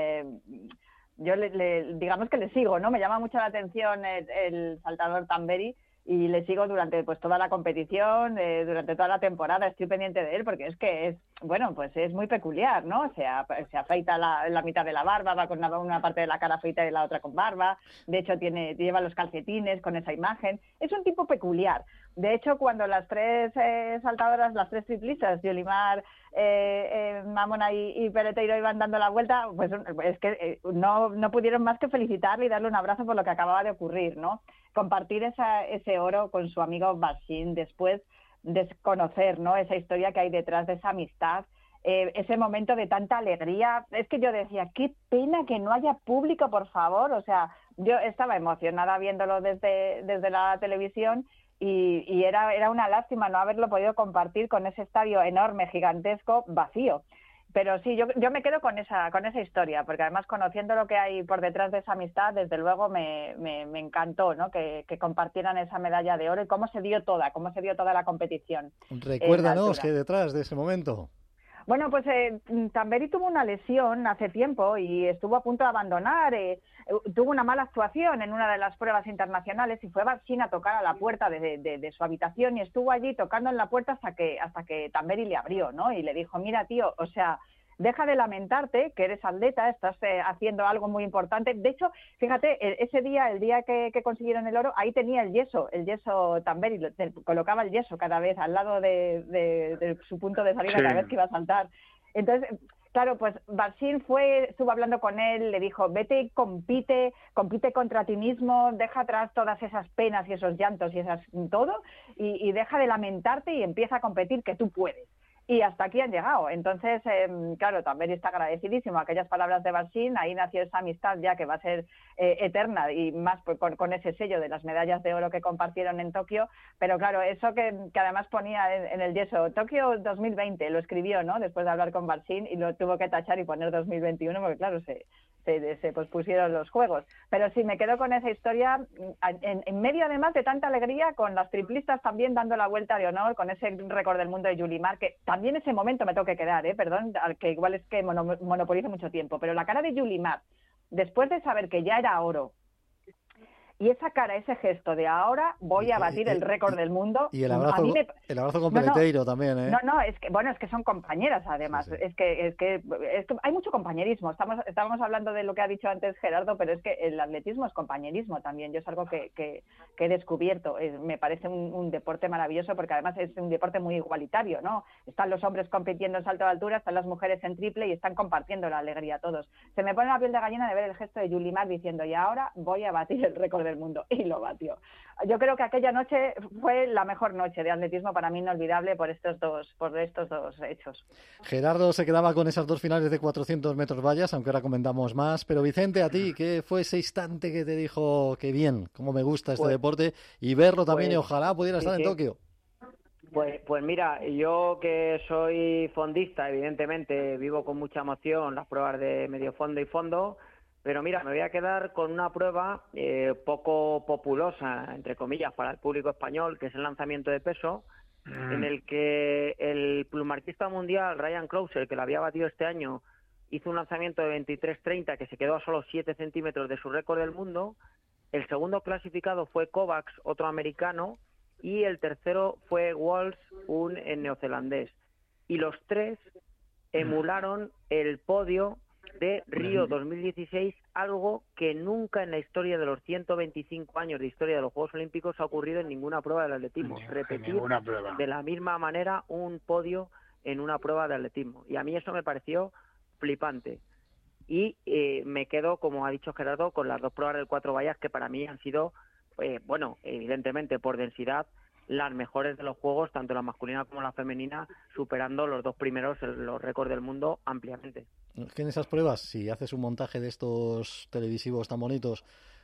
yo digamos que le sigo, ¿no? Me llama mucho la atención el saltador Tamberi y le sigo durante pues toda la competición, durante toda la temporada, estoy pendiente de él porque es que pues es muy peculiar, ¿no? Se afeita la mitad de la barba, va con una parte de la cara afeita y la otra con barba, de hecho lleva los calcetines con esa imagen, es un tipo peculiar. De hecho, cuando las tres saltadoras, las tres triplistas, Yolimar, Mamona y Peleteiro iban dando la vuelta, pues es que no pudieron más que felicitarle y darle un abrazo por lo que acababa de ocurrir, ¿no? Compartir ese oro con su amigo Barsim, después desconocer, ¿no? Esa historia que hay detrás de esa amistad, ese momento de tanta alegría. Es que yo decía, qué pena que no haya público, por favor. O sea, yo estaba emocionada viéndolo desde la televisión y era una lástima no haberlo podido compartir con ese estadio enorme, gigantesco, vacío. Pero sí, yo me quedo con esa historia, porque además conociendo lo que hay por detrás de esa amistad, desde luego me encantó, ¿no? Que compartieran esa medalla de oro y cómo se dio toda la competición. Recuérdanos qué detrás de ese momento. Bueno, pues Tamberi tuvo una lesión hace tiempo y estuvo a punto de abandonar. Tuvo una mala actuación en una de las pruebas internacionales y fue Barsim a tocar a la puerta de su habitación y estuvo allí tocando en la puerta hasta que Tamberi le abrió, ¿no? Y le dijo, mira, tío, o sea, deja de lamentarte, que eres atleta, estás haciendo algo muy importante. De hecho, fíjate, ese día, el día que consiguieron el oro, ahí tenía el yeso Tamberi, colocaba el yeso cada vez al lado de su punto de salida cada vez que iba a saltar. Entonces, claro, pues Barsim estuvo hablando con él, le dijo, vete y compite contra ti mismo, deja atrás todas esas penas y esos llantos y todo, y deja de lamentarte y empieza a competir, que tú puedes. Y hasta aquí han llegado. Entonces, claro, también está agradecidísimo a aquellas palabras de Barsim. Ahí nació esa amistad ya que va a ser eterna y más pues, con ese sello de las medallas de oro que compartieron en Tokio. Pero claro, eso que además ponía en el yeso, Tokio 2020, lo escribió, ¿no? Después de hablar con Barsim y lo tuvo que tachar y poner 2021 porque claro, se pospusieron los juegos. Pero sí, me quedo con esa historia en medio además de tanta alegría, con las triplistas también dando la vuelta de honor, con ese récord del mundo de Yolimar, que también ese momento me tengo que quedar, perdón, que igual es que monopolizo mucho tiempo, pero la cara de Yolimar, después de saber que ya era oro, y esa cara, ese gesto de ahora voy a batir el récord del mundo. Y el abrazo con Peleteiro también, ¿eh? No, es que son compañeras además. Sí. Es que hay mucho compañerismo. Estábamos hablando de lo que ha dicho antes Gerardo, pero es que el atletismo es compañerismo también. Yo es algo que he descubierto. Me parece un deporte maravilloso porque además es un deporte muy igualitario, ¿no? Están los hombres compitiendo en salto de altura, están las mujeres en triple y están compartiendo la alegría todos. Se me pone la piel de gallina de ver el gesto de Yolimar diciendo, y ahora voy a batir el récord del mundo, y lo batió. Yo creo que aquella noche fue la mejor noche de atletismo para mí, inolvidable por estos dos hechos. Gerardo se quedaba con esas dos finales de 400 metros vallas, aunque ahora comentamos más, pero Vicente, a ti, ¿qué fue ese instante que te dijo que bien, cómo me gusta este deporte y verlo también y ojalá pudiera estar en Tokio? Pues mira, yo que soy fondista, evidentemente vivo con mucha emoción las pruebas de medio fondo y fondo. Pero mira, me voy a quedar con una prueba poco populosa, entre comillas, para el público español, que es el lanzamiento de peso, en el que el plumarquista mundial Ryan Crouser, que lo había batido este año, hizo un lanzamiento de 23.30 que se quedó a solo 7 centímetros de su récord del mundo. El segundo clasificado fue Kovacs, otro americano, y el tercero fue Walsh, un neozelandés. Y los tres emularon el podio de Río 2016, algo que nunca en la historia de los 125 años de historia de los Juegos Olímpicos ha ocurrido en ninguna prueba del atletismo. Repetir de la misma manera un podio en una prueba de atletismo. Y a mí eso me pareció flipante. Y me quedo, como ha dicho Gerardo, con las dos pruebas del 4 vallas que para mí han sido, evidentemente por densidad, las mejores de los Juegos, tanto la masculina como la femenina, superando los dos primeros, los récords del mundo, ampliamente. Es que en esas pruebas, si haces un montaje de estos televisivos tan bonitos,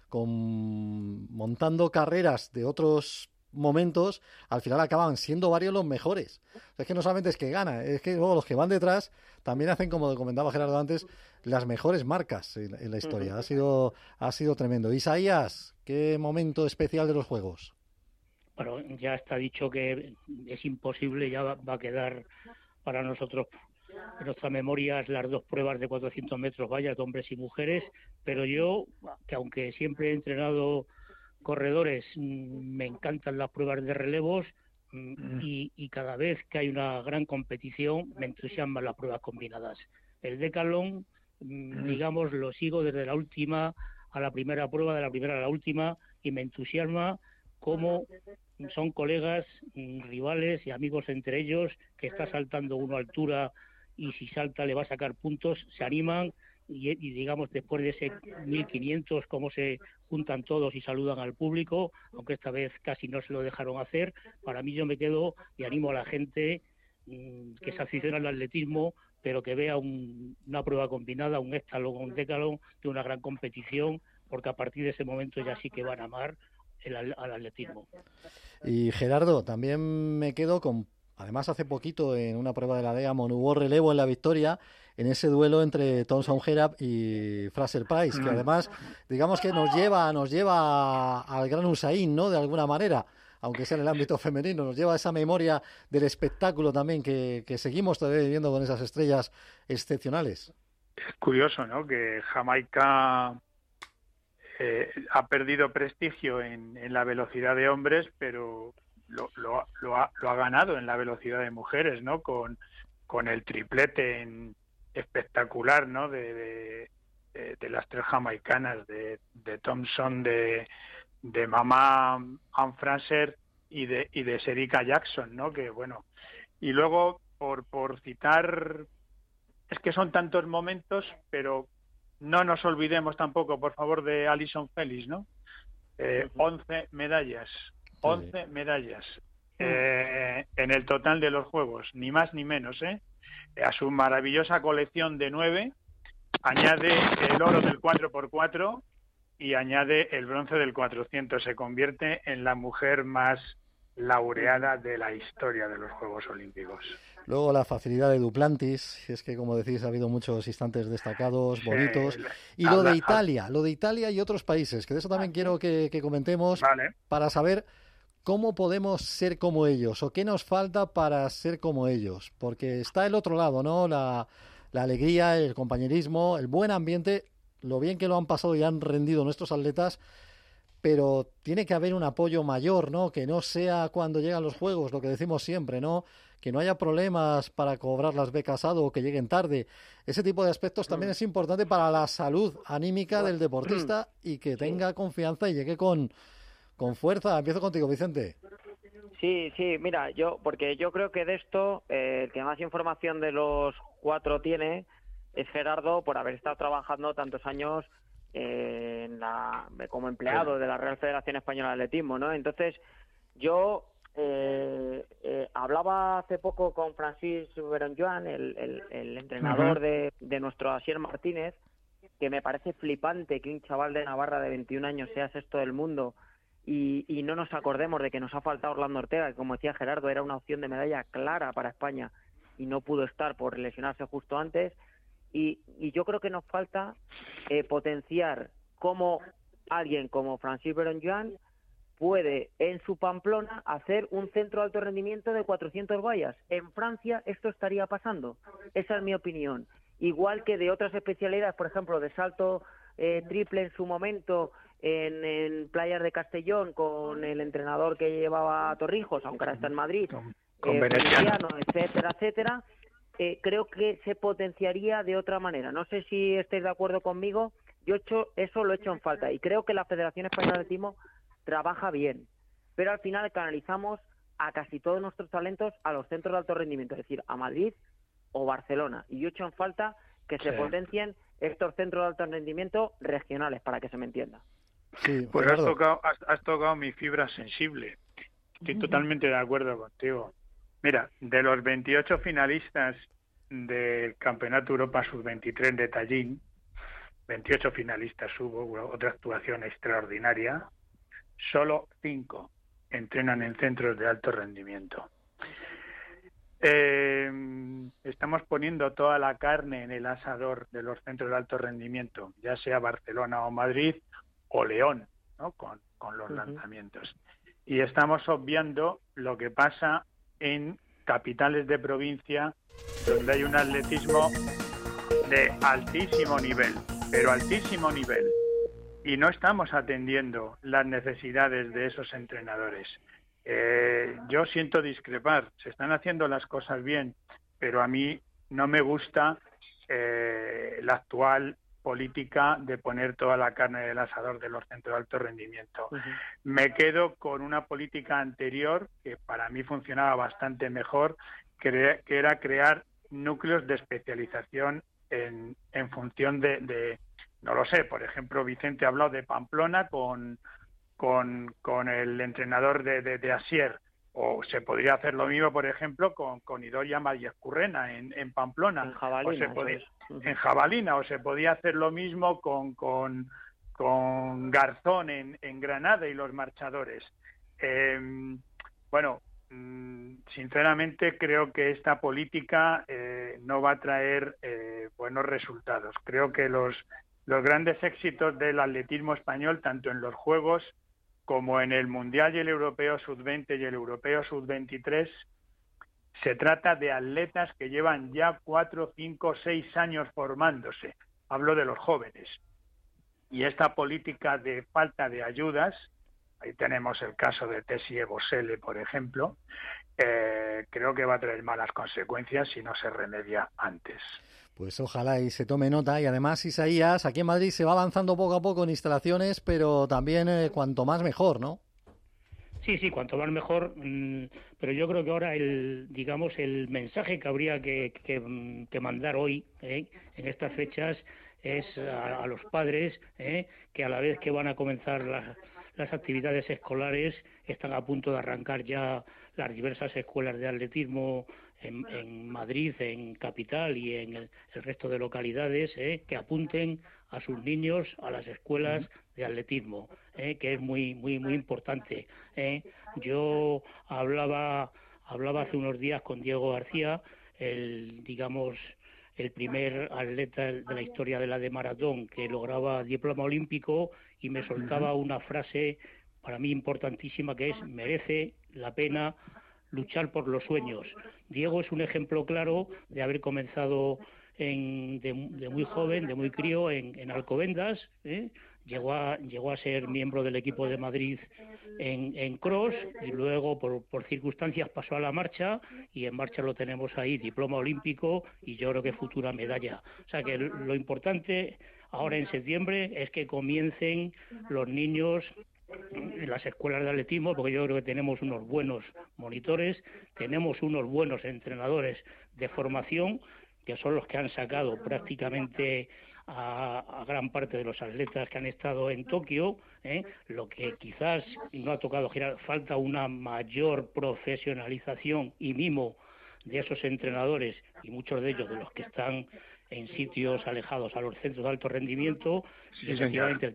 montando carreras de otros momentos, al final acaban siendo varios los mejores. Es que no solamente es que gana, es que luego los que van detrás también hacen, como comentaba Gerardo antes, las mejores marcas en la historia. Ha sido tremendo. Isaías, ¿qué momento especial de los Juegos? Pero ya está dicho que es imposible, ya va a quedar para nosotros en nuestras memorias las 2 pruebas de 400 metros vallas de hombres y mujeres, pero yo, que aunque siempre he entrenado corredores, me encantan las pruebas de relevos, y cada vez que hay una gran competición me entusiasman las pruebas combinadas. El décathlon, digamos, lo sigo desde la última a la primera prueba, de la primera a la última, y me entusiasma cómo son colegas, rivales y amigos entre ellos, que está saltando uno a altura y si salta le va a sacar puntos, se animan y digamos, después de ese 1500, cómo se juntan todos y saludan al público, aunque esta vez casi no se lo dejaron hacer. Para mí, yo me quedo y animo a la gente que se aficiona al atletismo, pero que vea una prueba combinada, un hexatlón o un décathlon de una gran competición, porque a partir de ese momento ya sí que van a amar al atletismo. Y Gerardo, también me quedo con, además hace poquito en una prueba de la Diamond hubo relevo en la victoria en ese duelo entre Thomson Herap y Fraser Price, que además digamos que nos lleva al gran Usain, ¿no? De alguna manera, aunque sea en el ámbito femenino, nos lleva a esa memoria del espectáculo también que seguimos todavía viviendo con esas estrellas excepcionales. Es curioso, ¿no? Que Jamaica ha perdido prestigio en la velocidad de hombres, pero lo ha ganado en la velocidad de mujeres, ¿no? Con el triplete espectacular, ¿no? De las 3 jamaicanas, de Thompson, de Mama Ann Fraser y de Serica Jackson, ¿no? Que bueno. Y luego, por citar, es que son tantos momentos, pero no nos olvidemos tampoco, por favor, de Allyson Felix, ¿no? 11 medallas. 11 medallas en el total de los Juegos, ni más ni menos, A su maravillosa colección de 9 añade el oro del 4x4 y añade el bronce del 400. Se convierte en la mujer más laureada de la historia de los Juegos Olímpicos. Luego la facilidad de Duplantis, es que como decís ha habido muchos instantes destacados, bonitos. Y lo de Italia y otros países, que de eso también quiero que comentemos, vale, para saber cómo podemos ser como ellos o qué nos falta para ser como ellos. Porque está el otro lado, ¿no? La alegría, el compañerismo, el buen ambiente, lo bien que lo han pasado y han rendido nuestros atletas, pero tiene que haber un apoyo mayor, ¿no? Que no sea cuando llegan los Juegos, lo que decimos siempre, ¿no? Que no haya problemas para cobrar las becas ADO o que lleguen tarde. Ese tipo de aspectos también es importante para la salud anímica del deportista y que tenga confianza y llegue con fuerza. Empiezo contigo, Vicente. Sí, mira, porque yo creo que de esto el que más información de los 4 tiene es Gerardo, por haber estado trabajando tantos años como empleado de la Real Federación Española de Atletismo, ¿no? Entonces, yo hablaba hace poco con Francis Beronjoan, el entrenador de nuestro Asier Martínez, que me parece flipante que un chaval de Navarra de 21 años sea sexto del mundo y no nos acordemos de que nos ha faltado Orlando Ortega, que como decía Gerardo, era una opción de medalla clara para España y no pudo estar por lesionarse justo antes. Y yo creo que nos falta potenciar cómo alguien como Francis Beronjoan puede en su Pamplona hacer un centro de alto rendimiento de 400 vallas. En Francia esto estaría pasando. Esa es mi opinión. Igual que de otras especialidades, por ejemplo, de salto triple en su momento en Playas de Castellón con el entrenador que llevaba a Torrijos, aunque ahora está en Madrid, Feliciano, etcétera. Creo que se potenciaría de otra manera. No sé si estáis de acuerdo conmigo. Yo lo he hecho en falta y creo que la Federación Española de Atletismo trabaja bien, pero al final canalizamos a casi todos nuestros talentos a los centros de alto rendimiento, es decir, a Madrid o Barcelona, y yo he hecho en falta que se potencien estos centros de alto rendimiento regionales, para que se me entienda. Sí, pues has tocado mi fibra sensible. Estoy totalmente de acuerdo contigo. Mira, de los 28 finalistas del Campeonato Europa Sub-23 de Tallinn, 28 finalistas hubo, otra actuación extraordinaria, solo 5 entrenan en centros de alto rendimiento. Estamos poniendo toda la carne en el asador de los centros de alto rendimiento, ya sea Barcelona o Madrid o León, ¿no? Con los lanzamientos. y estamos obviando lo que pasa en capitales de provincia, donde hay un atletismo de altísimo nivel, pero altísimo nivel, y no estamos atendiendo las necesidades de esos entrenadores. Yo siento discrepar, se están haciendo las cosas bien, pero a mí no me gusta la actual política de poner toda la carne del asador de los centros de alto rendimiento. Me quedo con una política anterior que para mí funcionaba bastante mejor, que era crear núcleos de especialización en función de, no lo sé, por ejemplo, Vicente ha hablado de Pamplona con el entrenador de Asier, o se podría hacer lo mismo, por ejemplo, con Idoia Mayescurrena en Pamplona, en Jabalina, o se podía hacer lo mismo con Garzón en Granada y los marchadores. Sinceramente creo que esta política no va a traer buenos resultados. Creo que los grandes éxitos del atletismo español, tanto en los Juegos como en el Mundial y el Europeo Sub-20 y el Europeo Sub-23, se trata de atletas que llevan ya 4, 5, 6 años formándose. Hablo de los jóvenes. Y esta política de falta de ayudas, ahí tenemos el caso de Tessie Bosele, por ejemplo, creo que va a traer malas consecuencias si no se remedia antes. Pues ojalá y se tome nota. Y además, Isaías, aquí en Madrid se va avanzando poco a poco en instalaciones, pero también cuanto más mejor, ¿no? Sí, cuanto más mejor, pero yo creo que ahora el mensaje que habría que mandar hoy, en estas fechas, es a los padres, que a la vez que van a comenzar las actividades escolares, están a punto de arrancar ya las diversas escuelas de atletismo en Madrid, en Capital y en el resto de localidades, que apunten a sus niños a las escuelas de atletismo, que es muy importante. Yo hablaba hace unos días con Diego García, el primer atleta de la historia de la de maratón que lograba diploma olímpico, y me soltaba una frase para mí importantísima, que es: merece la pena luchar por los sueños. Diego es un ejemplo claro de haber comenzado de muy joven, de muy crío, en Alcobendas, llegó a ser miembro del equipo de Madrid en cross, y luego por circunstancias pasó a la marcha, y en marcha lo tenemos ahí, diploma olímpico, y yo creo que futura medalla. O sea que lo importante ahora en septiembre es que comiencen los niños en las escuelas de atletismo, porque yo creo que tenemos unos buenos monitores, tenemos unos buenos entrenadores de formación, que son los que han sacado prácticamente a gran parte de los atletas que han estado en Tokio. Lo que quizás no ha tocado girar, falta una mayor profesionalización y mimo de esos entrenadores, y muchos de ellos de los que están en sitios alejados a los centros de alto rendimiento. Y efectivamente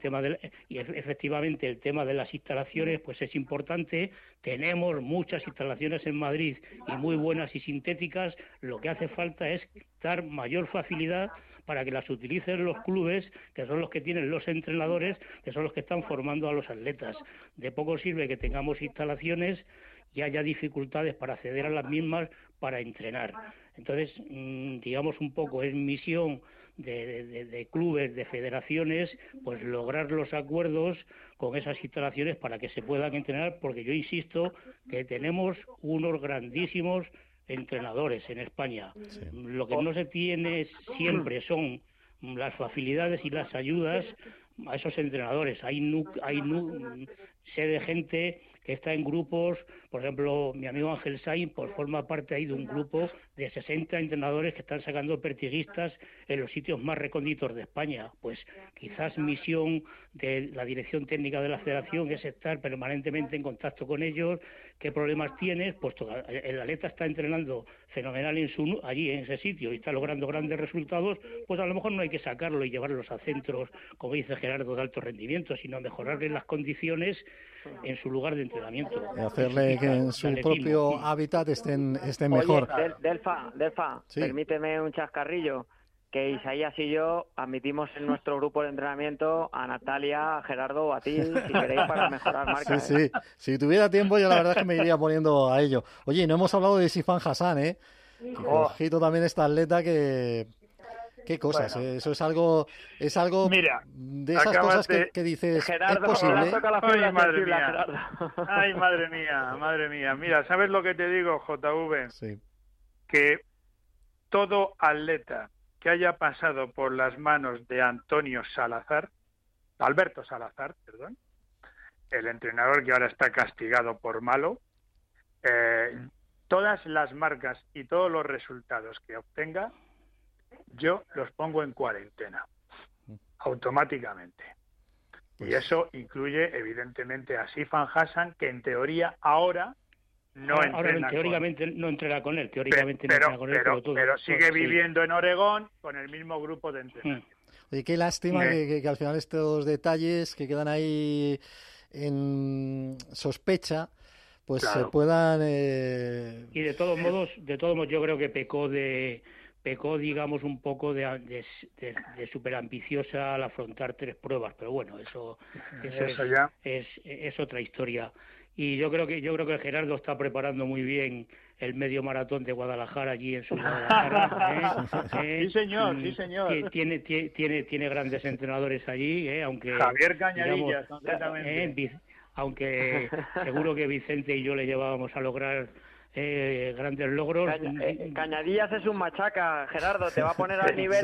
el tema de las instalaciones pues es importante. Tenemos muchas instalaciones en Madrid y muy buenas y sintéticas. Lo que hace falta es dar mayor facilidad para que las utilicen los clubes, que son los que tienen los entrenadores, que son los que están formando a los atletas. De poco sirve que tengamos instalaciones y haya dificultades para acceder a las mismas para entrenar. Entonces, digamos un poco, es misión de clubes, de federaciones, pues lograr los acuerdos con esas instalaciones para que se puedan entrenar, porque yo insisto que tenemos unos grandísimos entrenadores en España. Sí. Lo que no se tiene siempre son las facilidades y las ayudas a esos entrenadores. Sé de gente que está en grupos, por ejemplo, mi amigo Ángel Sainz pues forma parte ahí de un grupo de 60 entrenadores que están sacando pertiguistas en los sitios más recónditos de España. Pues quizás misión de la dirección técnica de la federación es estar permanentemente en contacto con ellos. ¿Qué problemas tienes? Puesto que el atleta está entrenando fenomenal allí en ese sitio y está logrando grandes resultados, pues a lo mejor no hay que sacarlo y llevarlos a centros, como dice Gerardo, de alto rendimiento, sino mejorarle las condiciones en su lugar de entrenamiento. Hacerle que en su propio hábitat estén mejor. Oye, Delfa, sí. Permíteme un chascarrillo. que Isaías y yo admitimos en nuestro grupo de entrenamiento a Natalia, a Gerardo o a ti, si queréis, para mejorar marcas. Sí, sí. Si tuviera tiempo, yo la verdad es que me iría poniendo a ello. Oye, y no hemos hablado de Sifan Hassan, ¿eh? Ojito también esta atleta que... Qué cosas, Bueno. eso es algo Mira, de esas cosas que dices, Gerardo, es posible. le toca la fibra Ay, madre sensible a mía. Gerardo. Ay, madre mía. Mira, ¿sabes lo que te digo, JV? Sí. Que todo atleta que haya pasado por las manos de Alberto Salazar, perdón, el entrenador que ahora está castigado por malo, todas las marcas y todos los resultados que obtenga, yo los pongo en cuarentena, automáticamente. Y eso incluye, evidentemente, a Sifan Hassan, que en teoría ahora no entrena teóricamente no entrena con él, teóricamente no entrena con él, pero sigue viviendo en Oregón con el mismo grupo de entrenamiento. Oye, qué lástima que al final estos detalles que quedan ahí en sospecha, pues Claro. se puedan... Y de todos modos yo creo que pecó, digamos, un poco de súper ambiciosa al afrontar 3 pruebas, pero bueno, eso ya es otra historia. Y yo creo que Gerardo está preparando muy bien el medio maratón de Guadalajara allí en su Guadalajara. Sí, señor. Tiene grandes entrenadores allí, aunque Javier Cañadillas, concretamente. Aunque seguro que Vicente y yo le llevábamos a lograr grandes logros. Cañadillas es un machaca, Gerardo, te va a poner al nivel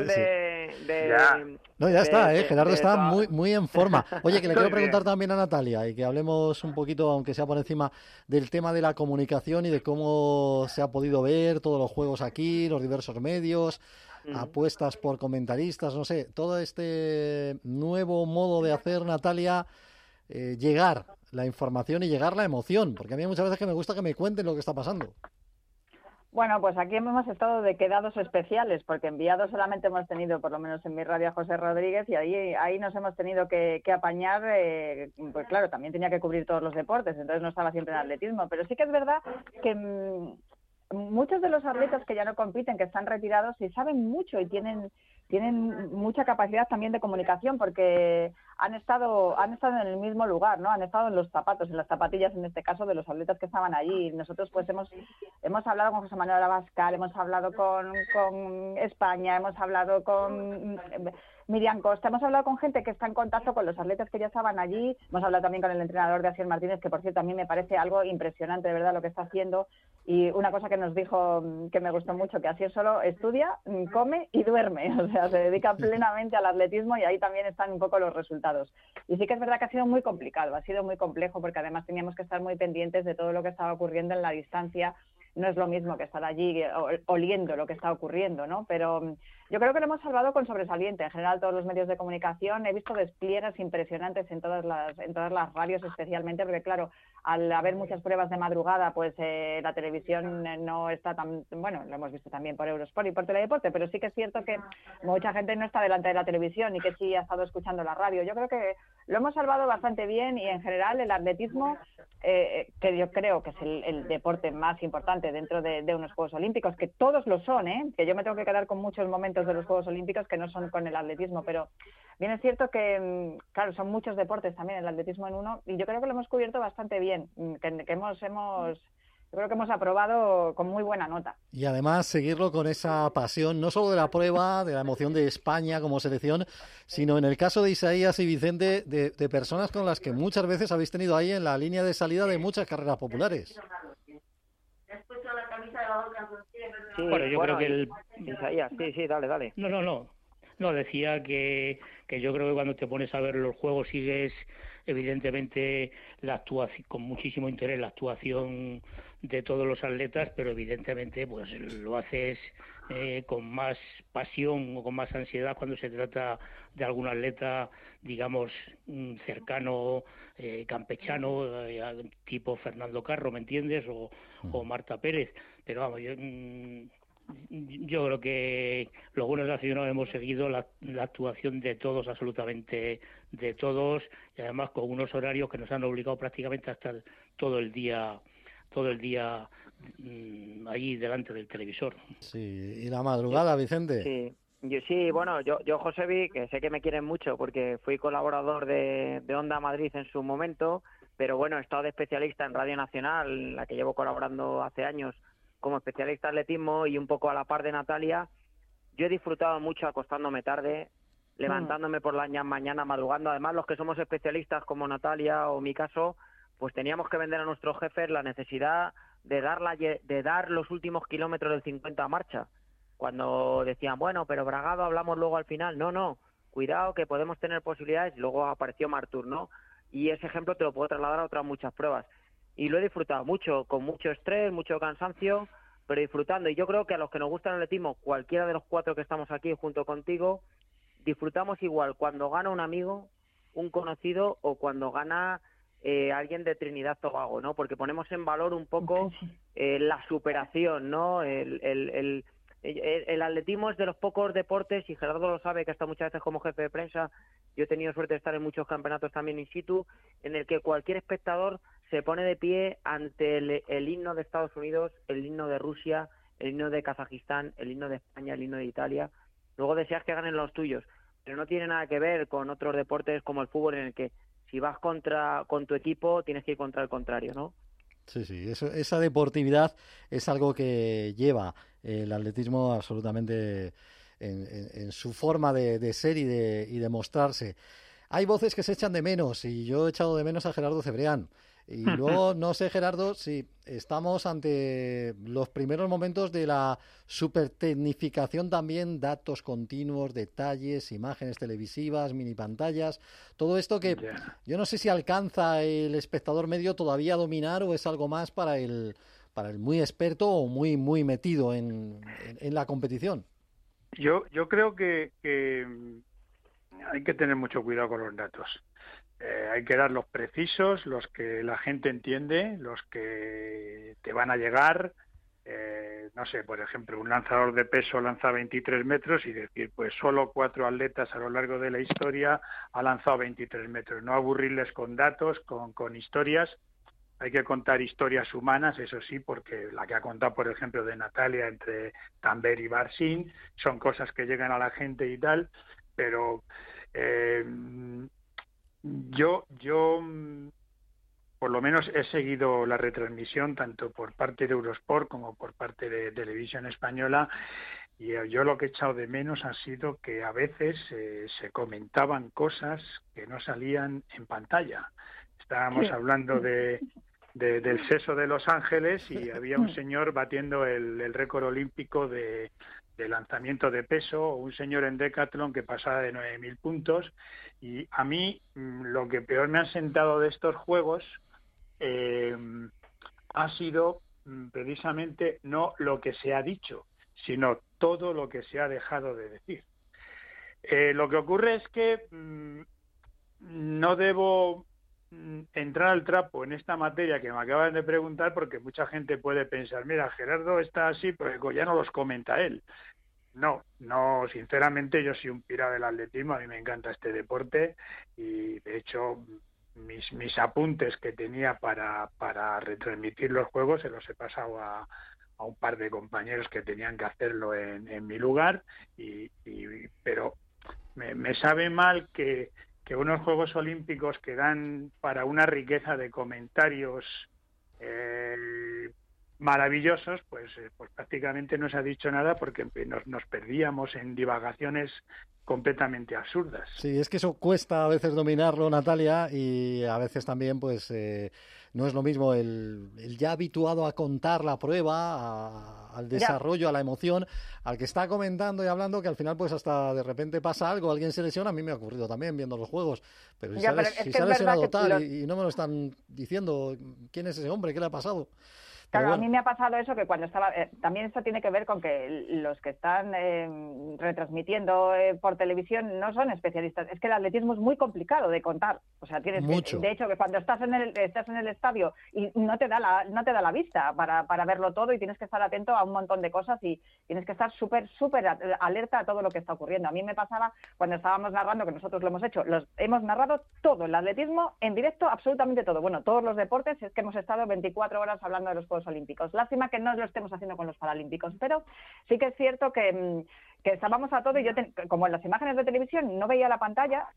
No, ya está, Gerardo está muy en forma. Oye, que le quiero preguntar bien. también a Natalia y que hablemos un poquito, aunque sea por encima, del tema de la comunicación y de cómo se ha podido ver todos los juegos aquí, los diversos medios, apuestas por comentaristas, no sé, todo este nuevo modo de hacer, Natalia, llegar la información y llegar la emoción, porque a mí muchas veces que me gusta que me cuenten lo que está pasando. Bueno, pues aquí hemos estado de quedados especiales, porque enviados solamente hemos tenido, por lo menos en mi radio, a José Rodríguez, y ahí nos hemos tenido que apañar, pues claro, también tenía que cubrir todos los deportes, entonces no estaba siempre en atletismo, pero sí que es verdad que muchos de los atletas que ya no compiten, que están retirados, sí saben mucho y tienen mucha capacidad también de comunicación, porque han estado en el mismo lugar, ¿no? Han estado en los zapatos, en las zapatillas, en este caso, de los atletas que estaban allí. Nosotros pues hemos hablado con José Manuel Abascal, hemos hablado con España, hemos hablado con Miriam Costa, hemos hablado con gente que está en contacto con los atletas que ya estaban allí, hemos hablado también con el entrenador de Asier Martínez, que por cierto a mí me parece algo impresionante, de verdad, lo que está haciendo. Y una cosa que nos dijo que me gustó mucho, que Asier solo estudia, come y duerme, o sea, se dedica plenamente al atletismo y ahí también están un poco los resultados. Y sí que es verdad que ha sido muy complicado, ha sido muy complejo, porque además teníamos que estar muy pendientes de todo lo que estaba ocurriendo en la distancia. No es lo mismo que estar allí oliendo lo que está ocurriendo, ¿no? Pero yo creo que lo hemos salvado con sobresaliente. En general, todos los medios de comunicación, he visto despliegues impresionantes en todas las radios, especialmente, porque claro, al haber muchas pruebas de madrugada, pues la televisión no está tan... Bueno, lo hemos visto también por Eurosport y por Teledeporte, pero sí que es cierto que mucha gente no está delante de la televisión y que sí ha estado escuchando la radio. Yo creo que lo hemos salvado bastante bien y en general el atletismo, que yo creo que es el deporte más importante dentro de unos Juegos Olímpicos, que todos lo son, que yo me tengo que quedar con muchos momentos de los Juegos Olímpicos que no son con el atletismo, pero bien es cierto que, claro, son muchos deportes también, el atletismo en uno, y yo creo que lo hemos cubierto bastante bien, que yo creo que hemos aprobado con muy buena nota. Y además seguirlo con esa pasión, no solo de la prueba, de la emoción de España como selección, sino en el caso de Isaías y Vicente, de personas con las que muchas veces habéis tenido ahí en la línea de salida de muchas carreras populares. Sí, Bueno, yo creo que Isaías, sí, dale. No, decía que yo creo que cuando te pones a ver los juegos sigues evidentemente la actuación con muchísimo interés, la actuación de todos los atletas, pero evidentemente pues lo haces con más pasión o con más ansiedad cuando se trata de algún atleta, digamos, cercano, campechano, tipo Fernando Carro, ¿me entiendes? O Marta Pérez. Pero vamos, yo creo que los buenos aficionados hemos seguido la actuación de todos, absolutamente de todos, y además con unos horarios que nos han obligado prácticamente a estar todo el día ahí delante del televisor. Sí, y la madrugada, Vicente. Sí. Yo Josebi, que sé que me quieren mucho porque fui colaborador de Onda Madrid en su momento, pero bueno, he estado de especialista en Radio Nacional, en la que llevo colaborando hace años como especialista en atletismo y un poco a la par de Natalia. Yo he disfrutado mucho acostándome tarde, levantándome por la mañana, madrugando. Además, los que somos especialistas como Natalia o mi caso, pues teníamos que vender a nuestros jefes la necesidad de dar los últimos kilómetros del 50 a marcha. Cuando decían, bueno, pero Bragado hablamos luego al final. No, cuidado que podemos tener posibilidades. Y luego apareció Martur, ¿no? Y ese ejemplo te lo puedo trasladar a otras muchas pruebas. Y lo he disfrutado mucho, con mucho estrés, mucho cansancio, pero disfrutando. Y yo creo que a los que nos gusta el atletismo, cualquiera de los 4 que estamos aquí junto contigo, disfrutamos igual cuando gana un amigo, un conocido, o cuando gana alguien de Trinidad Tobago, ¿no? Porque ponemos en valor un poco la superación, ¿no? El atletismo es de los pocos deportes, y Gerardo lo sabe, que ha estado muchas veces como jefe de prensa. Yo he tenido suerte de estar en muchos campeonatos también in situ, en el que cualquier espectador se pone de pie ante el himno de Estados Unidos, el himno de Rusia, el himno de Kazajistán, el himno de España, el himno de Italia. Luego deseas que ganen los tuyos, pero no tiene nada que ver con otros deportes como el fútbol, en el que si vas con tu equipo tienes que ir contra el contrario, ¿no? Sí, esa deportividad es algo que lleva el atletismo absolutamente en su forma de ser y de mostrarse. Hay voces que se echan de menos, y yo he echado de menos a Gerardo Cebrián. Y luego, no sé, Gerardo, si estamos ante los primeros momentos de la supertecnificación también, datos continuos, detalles, imágenes televisivas, mini pantallas, todo esto que yo no sé si alcanza el espectador medio todavía a dominar, o es algo más para el muy experto o muy metido en la competición. Yo creo que hay que tener mucho cuidado con los datos. Hay que dar los precisos, los que la gente entiende, los que te van a llegar. No sé, por ejemplo, un lanzador de peso lanza 23 metros y decir, pues solo 4 atletas a lo largo de la historia ha lanzado 23 metros. No aburrirles con datos, con historias. Hay que contar historias humanas, eso sí, porque la que ha contado, por ejemplo, de Natalia entre Tamberi y Barsin, son cosas que llegan a la gente y tal, pero yo por lo menos he seguido la retransmisión tanto por parte de Eurosport como por parte de Televisión Española, y yo lo que he echado de menos ha sido que a veces se comentaban cosas que no salían en pantalla. Estábamos hablando del seso de Los Ángeles y había un señor batiendo el récord olímpico de lanzamiento de peso, o un señor en Decathlon que pasaba de 9.000 puntos. Y a mí lo que peor me ha sentado de estos juegos ha sido precisamente no lo que se ha dicho, sino todo lo que se ha dejado de decir. Lo que ocurre es que no debo entrar al trapo en esta materia que me acaban de preguntar, porque mucha gente puede pensar, mira, Gerardo está así, pues ya no los comenta él. No, sinceramente yo soy un pirado del atletismo, a mí me encanta este deporte, y de hecho mis apuntes que tenía para retransmitir los juegos se los he pasado a un par de compañeros que tenían que hacerlo en mi lugar, pero me sabe mal que unos Juegos Olímpicos que dan para una riqueza de comentarios maravillosos, pues prácticamente no se ha dicho nada, porque nos perdíamos en divagaciones completamente absurdas. Sí, es que eso cuesta a veces dominarlo, Natalia, y a veces también pues no es lo mismo el ya habituado a contar la prueba, al desarrollo, a la emoción, al que está comentando y hablando, que al final pues hasta de repente pasa algo, alguien se lesiona. A mí me ha ocurrido también viendo los juegos, pero si se ha lesionado tal y no me lo están diciendo, ¿quién es ese hombre? ¿Qué le ha pasado? Claro, a mí me ha pasado eso, que cuando estaba... también esto tiene que ver con que los que están retransmitiendo por televisión no son especialistas. Es que el atletismo es muy complicado de contar. O sea, tienes que, de hecho, que cuando estás en el estadio y no te da la vista para verlo todo, y tienes que estar atento a un montón de cosas, y tienes que estar súper alerta a todo lo que está ocurriendo. A mí me pasaba cuando estábamos narrando, que nosotros lo hemos hecho, hemos narrado todo el atletismo en directo, absolutamente todo. Bueno, todos los deportes, es que hemos estado 24 horas hablando de los Juegos Olímpicos. Lástima que no lo estemos haciendo con los Paralímpicos, pero sí que es cierto que que estábamos a todo y yo, como en las imágenes de televisión, no veía la pantalla,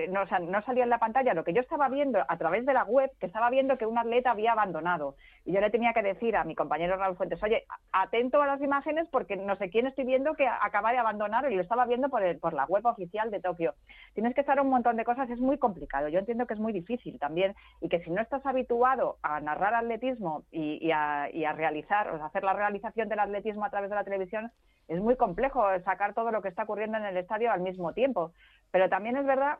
no salía en la pantalla lo que yo estaba viendo a través de la web, que estaba viendo que un atleta había abandonado. Y yo le tenía que decir a mi compañero Raúl Fuentes, oye, atento a las imágenes porque no sé quién estoy viendo que acaba de abandonar y lo estaba viendo por la web oficial de Tokio. Tienes que estar un montón de cosas, es muy complicado. Yo entiendo que es muy difícil también y que si no estás habituado a narrar atletismo y a realizar, o sea, hacer la realización del atletismo a través de la televisión, es muy complejo sacar todo lo que está ocurriendo en el estadio al mismo tiempo. Pero también es verdad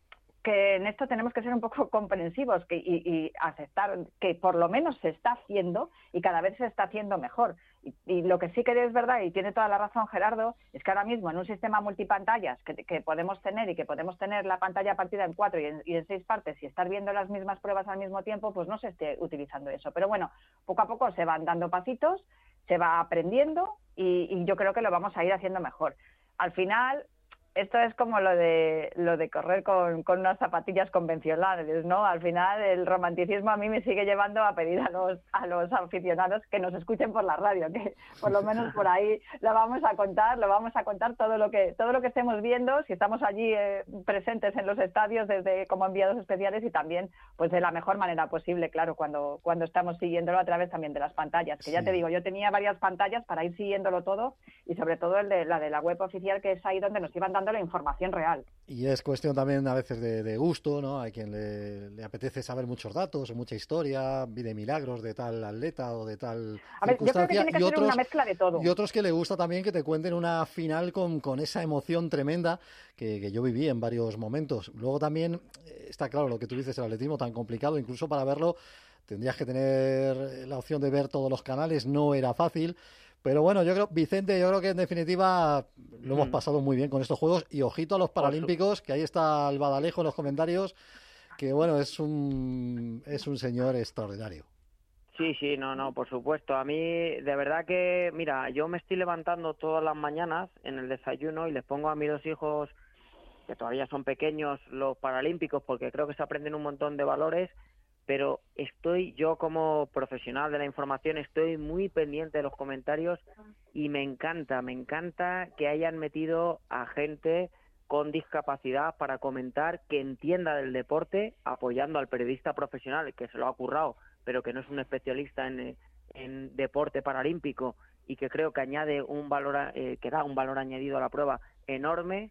que en esto tenemos que ser un poco comprensivos y aceptar que por lo menos se está haciendo y cada vez se está haciendo mejor. Y lo que sí que es verdad, y tiene toda la razón Gerardo, es que ahora mismo en un sistema multipantallas que podemos tener y que podemos tener la pantalla partida en 4 y en 6 partes y estar viendo las mismas pruebas al mismo tiempo, pues no se esté utilizando eso. Pero bueno, poco a poco se van dando pasitos, se va aprendiendo y yo creo que lo vamos a ir haciendo mejor. Al final, esto es como lo de correr con unas zapatillas convencionales, ¿no? Al final el romanticismo a mí me sigue llevando a pedir a los aficionados que nos escuchen por la radio, que por lo menos por ahí lo vamos a contar todo lo que estemos viendo, si estamos allí presentes en los estadios desde como enviados especiales y también pues de la mejor manera posible, claro, cuando estamos siguiéndolo a través también de las pantallas, que ya te digo, yo tenía varias pantallas para ir siguiéndolo todo y sobre todo la de la web oficial, que es ahí donde nos iban dando la información real. Y es cuestión también a veces de gusto, ¿no? Hay quien le apetece saber muchos datos o mucha historia, de milagros de tal atleta o de tal circunstancia. Yo creo que tiene que ser una mezcla de todo. Y otros que le gusta también que te cuenten una final con esa emoción tremenda que yo viví en varios momentos. Luego también está claro lo que tú dices, el atletismo tan complicado, incluso para verlo tendrías que tener la opción de ver todos los canales, no era fácil. Pero bueno, Vicente, yo creo que en definitiva lo hemos pasado muy bien con estos Juegos y ojito a los Paralímpicos, que ahí está el Badalejo en los comentarios, que bueno, es un señor extraordinario. Sí, no, por supuesto. A mí, de verdad que, mira, yo me estoy levantando todas las mañanas en el desayuno y les pongo a mis 2 hijos, que todavía son pequeños, los Paralímpicos, porque creo que se aprenden un montón de valores, pero yo como profesional de la información estoy muy pendiente de los comentarios y me encanta que hayan metido a gente con discapacidad para comentar, que entienda del deporte, apoyando al periodista profesional que se lo ha currado, pero que no es un especialista en deporte paralímpico y que creo que añade un valor, que da un valor añadido a la prueba enorme.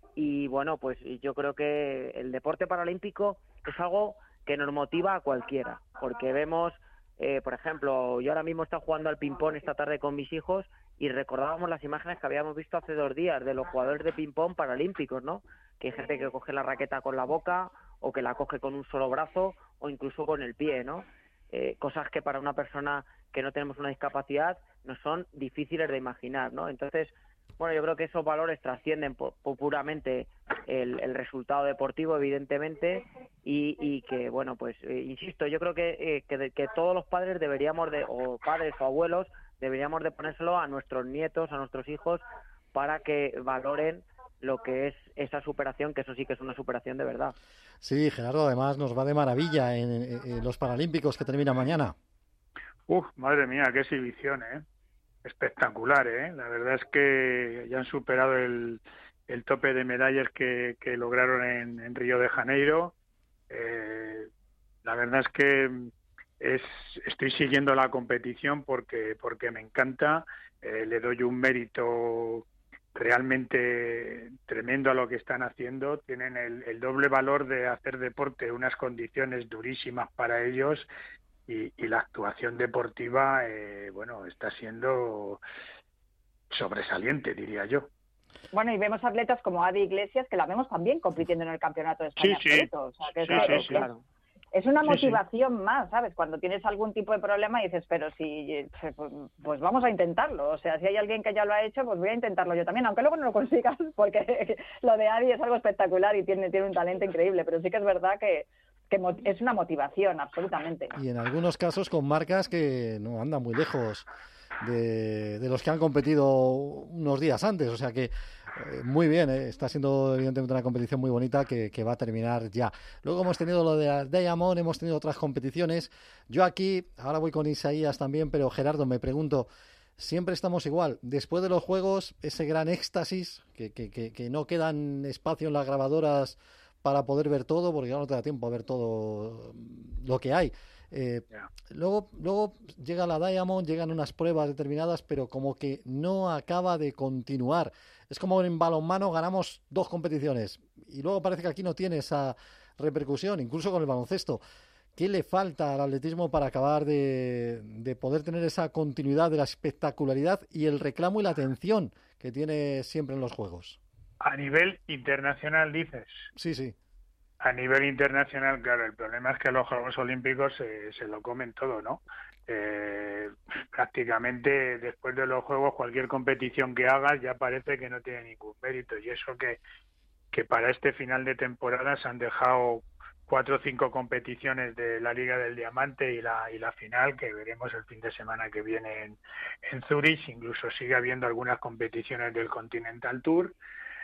Y bueno, pues yo creo que el deporte paralímpico es algo que nos motiva a cualquiera, porque vemos, por ejemplo, yo ahora mismo estoy jugando al ping-pong esta tarde con mis hijos y recordábamos las imágenes que habíamos visto hace 2 días de los jugadores de ping-pong paralímpicos, ¿no? Que hay gente que coge la raqueta con la boca o que la coge con un solo brazo o incluso con el pie, ¿no? Cosas que para una persona que no tenemos una discapacidad nos son difíciles de imaginar, ¿no? Entonces, bueno, yo creo que esos valores trascienden puramente el resultado deportivo, evidentemente, y que, bueno, pues, insisto, yo creo que todos los padres o padres o abuelos, deberíamos de ponérselo a nuestros nietos, a nuestros hijos, para que valoren lo que es esa superación, que eso sí que es una superación de verdad. Sí, Gerardo, además nos va de maravilla en los Paralímpicos que terminan mañana. Madre mía, qué exhibición, espectacular, La verdad es que ya han superado el tope de medallas que lograron en Río de Janeiro. La verdad es que estoy siguiendo la competición porque me encanta. Le doy un mérito realmente tremendo a lo que están haciendo. Tienen el doble valor de hacer deporte, unas condiciones durísimas para ellos. Y la actuación deportiva, está siendo sobresaliente, diría yo. Bueno, y vemos atletas como Adi Iglesias, que la vemos también compitiendo en el Campeonato de España. Sí. O sea, que claro. Es una motivación más, ¿sabes? Cuando tienes algún tipo de problema y dices, pero si, pues vamos a intentarlo. O sea, si hay alguien que ya lo ha hecho, pues voy a intentarlo yo también, aunque luego no lo consigas, porque lo de Adi es algo espectacular y tiene un talento increíble, pero sí que es verdad que es una motivación, absolutamente. Y en algunos casos con marcas que no andan muy lejos de los que han competido unos días antes, o sea que muy bien, está siendo evidentemente una competición muy bonita que va a terminar ya. Luego hemos tenido lo de Diamond, hemos tenido otras competiciones. Yo aquí, ahora voy con Isaías también, pero Gerardo, me pregunto, siempre estamos igual. Después de los juegos, ese gran éxtasis, que no quedan espacio en las grabadoras para poder ver todo, porque ya no te da tiempo a ver todo lo que hay. Luego llega la Diamond, llegan unas pruebas determinadas, pero como que no acaba de continuar. Es como en balonmano ganamos 2 competiciones y luego parece que aquí no tiene esa repercusión, incluso con el baloncesto. ¿Qué le falta al atletismo para acabar de poder tener esa continuidad de la espectacularidad y el reclamo y la atención que tiene siempre en los Juegos? A nivel internacional, dices. Sí. A nivel internacional, claro, el problema es que los Juegos Olímpicos se lo comen todo, ¿no? Prácticamente después de los Juegos, cualquier competición que hagas ya parece que no tiene ningún mérito. Y eso que para este final de temporada se han dejado 4 o 5 competiciones de la Liga del Diamante y la final, que veremos el fin de semana que viene en Zurich. Incluso sigue habiendo algunas competiciones del Continental Tour.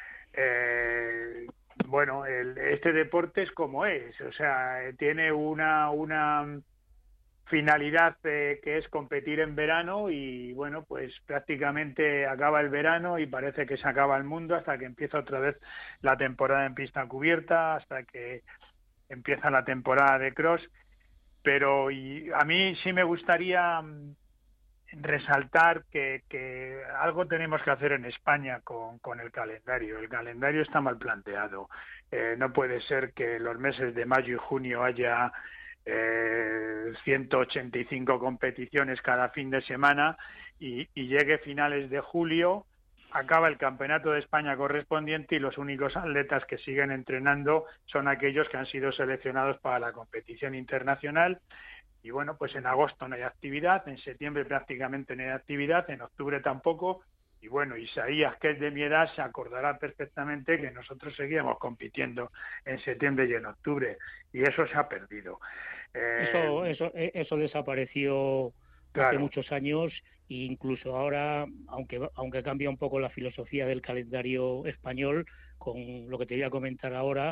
Bueno, este deporte es como es, o sea, tiene una finalidad que es competir en verano y bueno, pues prácticamente acaba el verano y parece que se acaba el mundo hasta que empieza otra vez la temporada en pista cubierta, hasta que empieza la temporada de cross, pero a mí sí me gustaría resaltar que algo tenemos que hacer en España con el calendario. El calendario está mal planteado. No puede ser que los meses de mayo y junio haya 185 competiciones cada fin de semana y llegue finales de julio, acaba el Campeonato de España correspondiente y los únicos atletas que siguen entrenando son aquellos que han sido seleccionados para la competición internacional. Y bueno, pues en agosto no hay actividad, en septiembre prácticamente no hay actividad, en octubre tampoco. Y bueno, Isaías, que es de mi edad, se acordará perfectamente que nosotros seguíamos compitiendo en septiembre y en octubre. Y eso se ha perdido. Eso desapareció hace muchos años e incluso ahora, aunque cambia un poco la filosofía del calendario español, con lo que te voy a comentar ahora,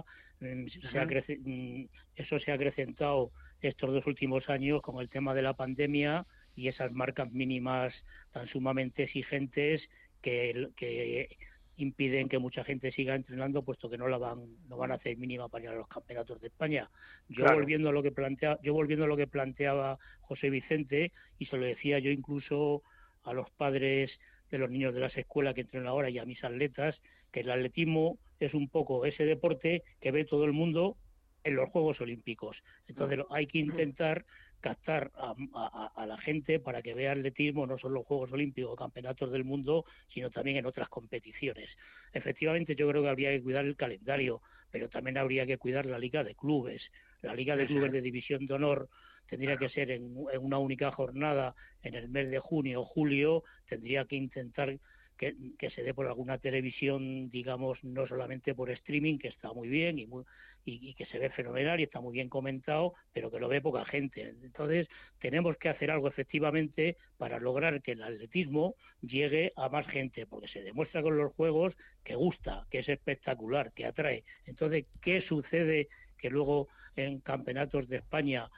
eso se ha acrecentado estos 2 últimos años con el tema de la pandemia y esas marcas mínimas tan sumamente exigentes que impiden que mucha gente siga entrenando, puesto que no van a hacer mínima para ir a los campeonatos de España. Volviendo a lo que planteaba José Vicente, y se lo decía yo incluso a los padres de los niños de las escuelas que entrenan ahora y a mis atletas, que el atletismo es un poco ese deporte que ve todo el mundo en los Juegos Olímpicos. Entonces hay que intentar captar a la gente para que vea atletismo no solo en los Juegos Olímpicos o Campeonatos del Mundo, sino también en otras competiciones. Efectivamente, yo creo que habría que cuidar el calendario, pero también habría que cuidar la Liga de Clubes. La Liga de Clubes de División de Honor tendría que ser en una única jornada en el mes de junio o julio, tendría que intentar que se dé por alguna televisión, digamos, no solamente por streaming, que está muy bien y que se ve fenomenal y está muy bien comentado, pero que lo ve poca gente. Entonces, tenemos que hacer algo efectivamente para lograr que el atletismo llegue a más gente, porque se demuestra con los Juegos que gusta, que es espectacular, que atrae. Entonces, ¿qué sucede? Que luego en campeonatos de España,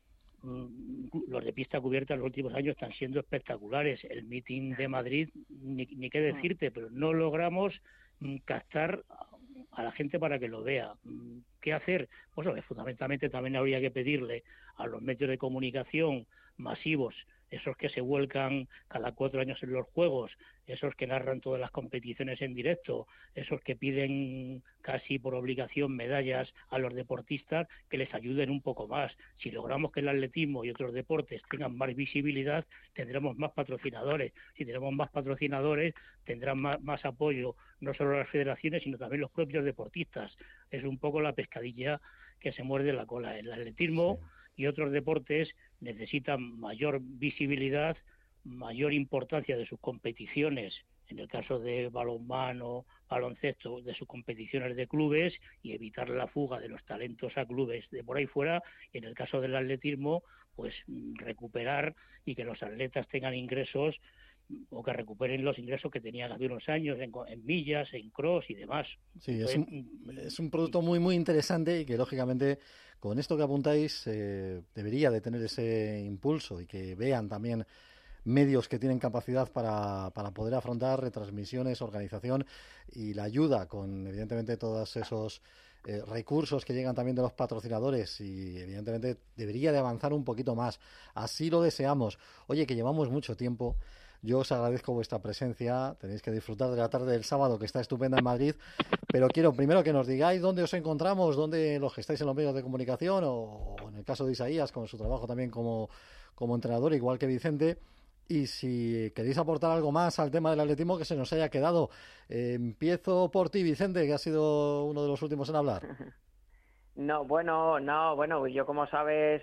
los de pista cubierta en los últimos años están siendo espectaculares. El meeting de Madrid, ni qué decirte, pero no logramos captar a la gente para que lo vea. ¿Qué hacer? Pues fundamentalmente también habría que pedirle a los medios de comunicación masivos, esos que se vuelcan cada 4 años en los Juegos, esos que narran todas las competiciones en directo, esos que piden casi por obligación medallas a los deportistas, que les ayuden un poco más. Si logramos que el atletismo y otros deportes tengan más visibilidad, tendremos más patrocinadores. Si tenemos más patrocinadores, tendrán más apoyo, no solo las federaciones, sino también los propios deportistas. Es un poco la pescadilla que se muerde la cola. El atletismo y otros deportes necesitan mayor visibilidad, mayor importancia de sus competiciones, en el caso de balonmano, baloncesto, de sus competiciones de clubes, y evitar la fuga de los talentos a clubes de por ahí fuera, y en el caso del atletismo, pues recuperar y que los atletas tengan ingresos, o que recuperen los ingresos que tenían hace unos años en millas, en cross y demás. Sí, es un producto muy muy interesante y que lógicamente con esto que apuntáis debería de tener ese impulso y que vean también medios que tienen capacidad para poder afrontar retransmisiones, organización y la ayuda con, evidentemente, todos esos recursos que llegan también de los patrocinadores, y evidentemente debería de avanzar un poquito más. Así lo deseamos. Oye, que llevamos mucho tiempo. Yo os agradezco vuestra presencia. Tenéis que disfrutar de la tarde del sábado, que está estupenda en Madrid. Pero quiero primero que nos digáis dónde os encontramos, dónde los que estáis en los medios de comunicación, o en el caso de Isaías, con su trabajo también como entrenador, igual que Vicente. Y si queréis aportar algo más al tema del atletismo que se nos haya quedado. Empiezo por ti, Vicente, que ha sido uno de los últimos en hablar. Bueno, yo, como sabes,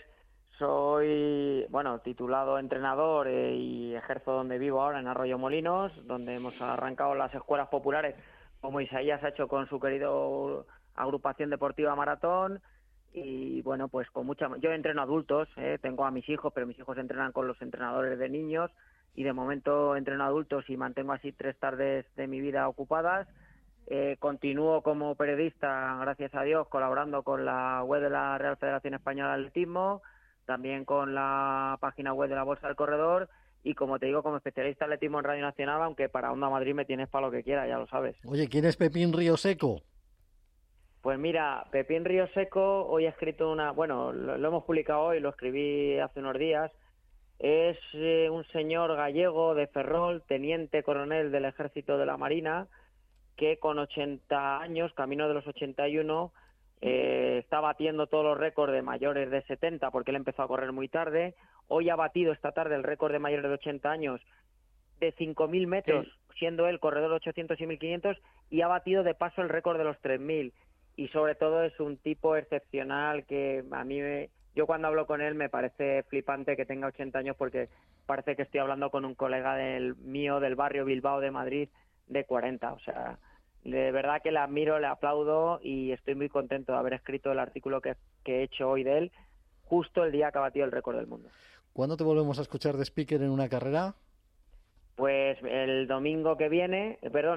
soy, titulado entrenador y ejerzo donde vivo ahora, en Arroyo Molinos, donde hemos arrancado las escuelas populares, como Isaías ha hecho con su querido agrupación deportiva Maratón. Y bueno, pues yo entreno adultos, tengo a mis hijos, pero mis hijos entrenan con los entrenadores de niños, y de momento entreno adultos y mantengo así 3 tardes de mi vida ocupadas. Continúo como periodista, gracias a Dios, colaborando con la web de la Real Federación Española de Atletismo, también con la página web de la Bolsa del Corredor, y como te digo, como especialista en atletismo en Radio Nacional, aunque para Onda Madrid me tienes para lo que quiera, ya lo sabes. Oye, ¿quién es Pepín Río Seco? Pues mira, Pepín Río Seco hoy ha escrito lo hemos publicado hoy, lo escribí hace unos días. Es un señor gallego de Ferrol, teniente coronel del Ejército de la Marina, que con 80 años, camino de los 81, está batiendo todos los récords de mayores de 70, porque él empezó a correr muy tarde. Hoy ha batido esta tarde el récord de mayores de 80 años de 5.000 metros, siendo él corredor de 800 y 1.500, y ha batido de paso el récord de los 3.000. Y sobre todo es un tipo excepcional que a mí, yo cuando hablo con él me parece flipante que tenga 80 años, porque parece que estoy hablando con un colega del barrio Bilbao de Madrid, de 40. O sea, de verdad que le admiro, le aplaudo, y estoy muy contento de haber escrito el artículo que he hecho hoy de él, justo el día que ha batido el récord del mundo. ¿Cuándo te volvemos a escuchar de speaker en una carrera? Pues el sábado que viene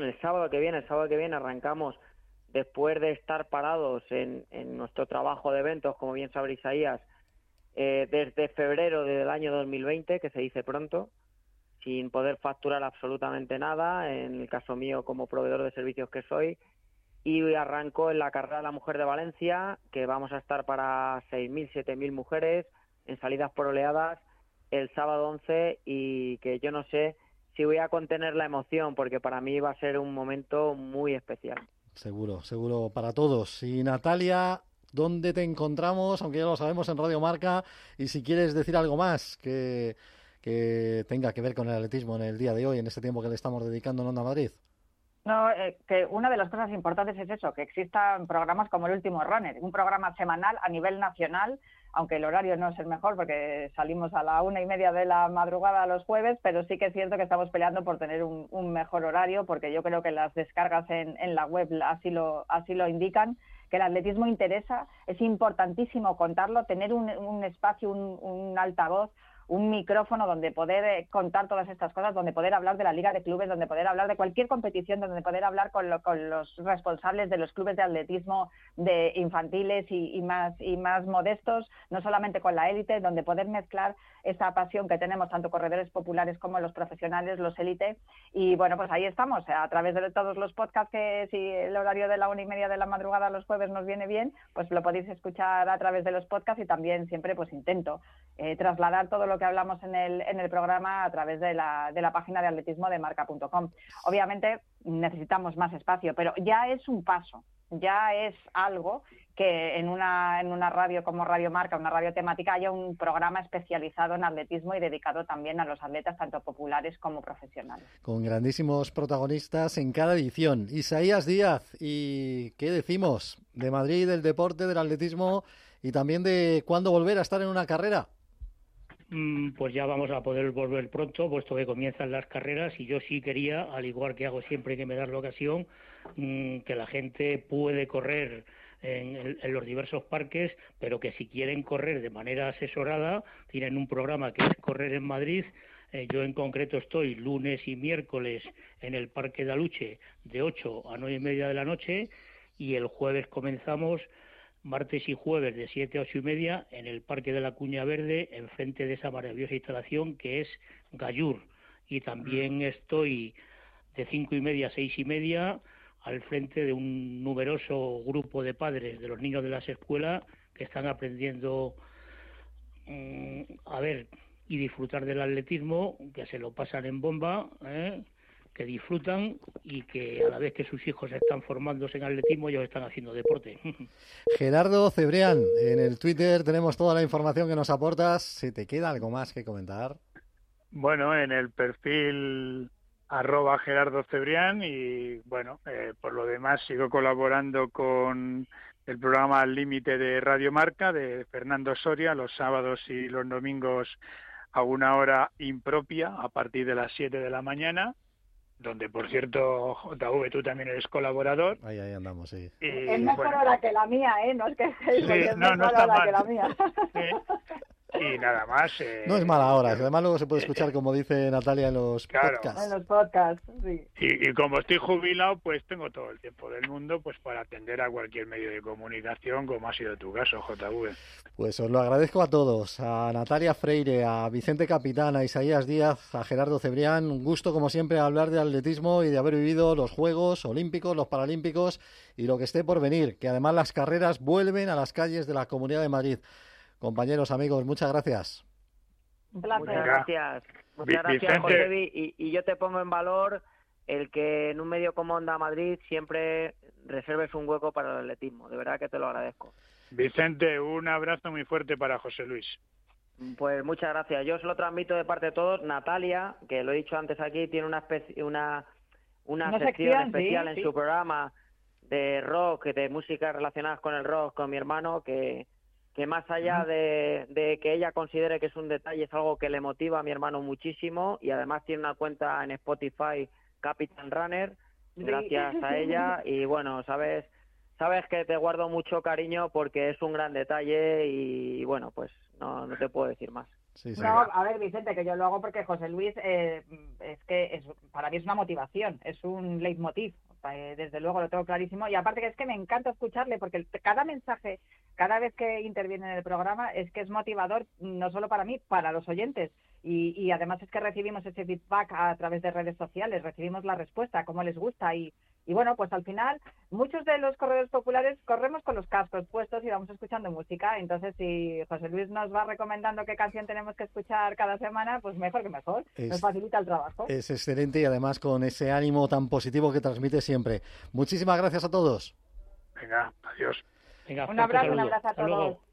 arrancamos. Después de estar parados en nuestro trabajo de eventos, como bien sabe Isaías, desde febrero del año 2020, que se dice pronto, sin poder facturar absolutamente nada, en el caso mío como proveedor de servicios que soy, y arranco en la Carrera de la Mujer de Valencia, que vamos a estar para 6.000, 7.000 mujeres en salidas por oleadas el sábado 11, y que yo no sé si voy a contener la emoción, porque para mí va a ser un momento muy especial. Seguro para todos. Y Natalia, ¿dónde te encontramos? Aunque ya lo sabemos, en Radio Marca. Y si quieres decir algo más que tenga que ver con el atletismo en el día de hoy, en este tiempo que le estamos dedicando en Onda Madrid. No, que una de las cosas importantes es eso, que existan programas como El Último Runner, un programa semanal a nivel nacional, aunque el horario no es el mejor porque salimos a la 1:30 de la madrugada los jueves, pero sí que es cierto que estamos peleando por tener un mejor horario, porque yo creo que las descargas en la web así lo indican, que el atletismo interesa, es importantísimo contarlo, tener un espacio, un altavoz, un micrófono donde poder contar todas estas cosas, donde poder hablar de la Liga de Clubes, donde poder hablar de cualquier competición, donde poder hablar con los responsables de los clubes de atletismo de infantiles y más modestos, no solamente con la élite, donde poder mezclar esa pasión que tenemos tanto corredores populares como los profesionales, los élite. Y bueno, pues ahí estamos, a través de todos los podcasts, que si el horario de la 1:30 de la madrugada los jueves nos viene bien, pues lo podéis escuchar a través de los podcasts, y también siempre pues intento trasladar todo lo que hablamos en el programa a través de la página de atletismo de marca.com. Obviamente necesitamos más espacio, pero ya es un paso, ya es algo que en una radio como Radio Marca, una radio temática, haya un programa especializado en atletismo y dedicado también a los atletas, tanto populares como profesionales. Con grandísimos protagonistas en cada edición. Isaías Díaz, ¿y qué decimos de Madrid, del deporte, del atletismo y también de cuándo volver a estar en una carrera? Pues ya vamos a poder volver pronto, puesto que comienzan las carreras, y yo sí quería, al igual que hago siempre que me das la ocasión, que la gente puede correr en los diversos parques, pero que si quieren correr de manera asesorada, tienen un programa que es Correr en Madrid. Yo en concreto estoy lunes y miércoles en el Parque de Aluche de 8 a 9:30 de la noche, y el jueves comenzamos martes y jueves de 7 a 8:30 en el Parque de la Cuña Verde, enfrente de esa maravillosa instalación que es Gallur. Y también estoy de 5:30 a 6:30 al frente de un numeroso grupo de padres de los niños de las escuelas que están aprendiendo a ver y disfrutar del atletismo, que se lo pasan en bomba, que disfrutan y que a la vez que sus hijos están formándose en atletismo, ellos están haciendo deporte. Gerardo Cebrián, en el Twitter tenemos toda la información que nos aportas. ¿Se te queda algo más que comentar? Bueno, en el perfil @Gerardo Cebrián y bueno, por lo demás sigo colaborando con el programa Al Límite de Radio Marca de Fernando Soria los sábados y los domingos a una hora impropia a partir de las 7 de la mañana, donde por cierto, JV, tú también eres colaborador. Ahí andamos, sí. Y, es mejor hora que la mía, no es que sí, es mejor hora que la mía. Y nada más. No es mala hora, además luego se puede escuchar, como dice Natalia, en los podcasts. En los podcasts, sí. Y como estoy jubilado, pues tengo todo el tiempo del mundo pues para atender a cualquier medio de comunicación, como ha sido tu caso, JV. Pues os lo agradezco a todos, a Natalia Freire, a Vicente Capitán, a Isaías Díaz, a Gerardo Cebrián. Un gusto, como siempre, hablar de atletismo y de haber vivido los Juegos Olímpicos, los Paralímpicos y lo que esté por venir, que además las carreras vuelven a las calles de la Comunidad de Madrid. Compañeros, amigos, muchas gracias. Un placer. Muchas gracias. Muchas gracias, Josebi. Y yo te pongo en valor el que en un medio como Onda Madrid siempre reserves un hueco para el atletismo. De verdad que te lo agradezco. Vicente, un abrazo muy fuerte para José Luis. Pues muchas gracias. Yo se lo transmito de parte de todos. Natalia, que lo he dicho antes aquí, tiene una sección especial en su programa de rock, de música relacionadas con el rock, con mi hermano, que más allá de que ella considere que es un detalle, es algo que le motiva a mi hermano muchísimo, y además tiene una cuenta en Spotify, Captain Runner, gracias a ella, y bueno, sabes que te guardo mucho cariño porque es un gran detalle y bueno, pues no te puedo decir más. Sí. No, a ver, Vicente, que yo lo hago porque José Luis para mí es una motivación, es un leitmotiv. Desde luego lo tengo clarísimo, y aparte que es que me encanta escucharle porque cada mensaje, cada vez que interviene en el programa es que es motivador, no solo para mí, para los oyentes, y además es que recibimos ese feedback a través de redes sociales, recibimos la respuesta, cómo les gusta, y bueno, pues al final muchos de los corredores populares corremos con los cascos puestos y vamos escuchando música. Entonces, si José Luis nos va recomendando qué canción tenemos que escuchar cada semana, pues mejor que mejor. Nos facilita el trabajo. Es excelente, y además con ese ánimo tan positivo que transmite siempre. Muchísimas gracias a todos. Venga, adiós. Venga, un abrazo a todos.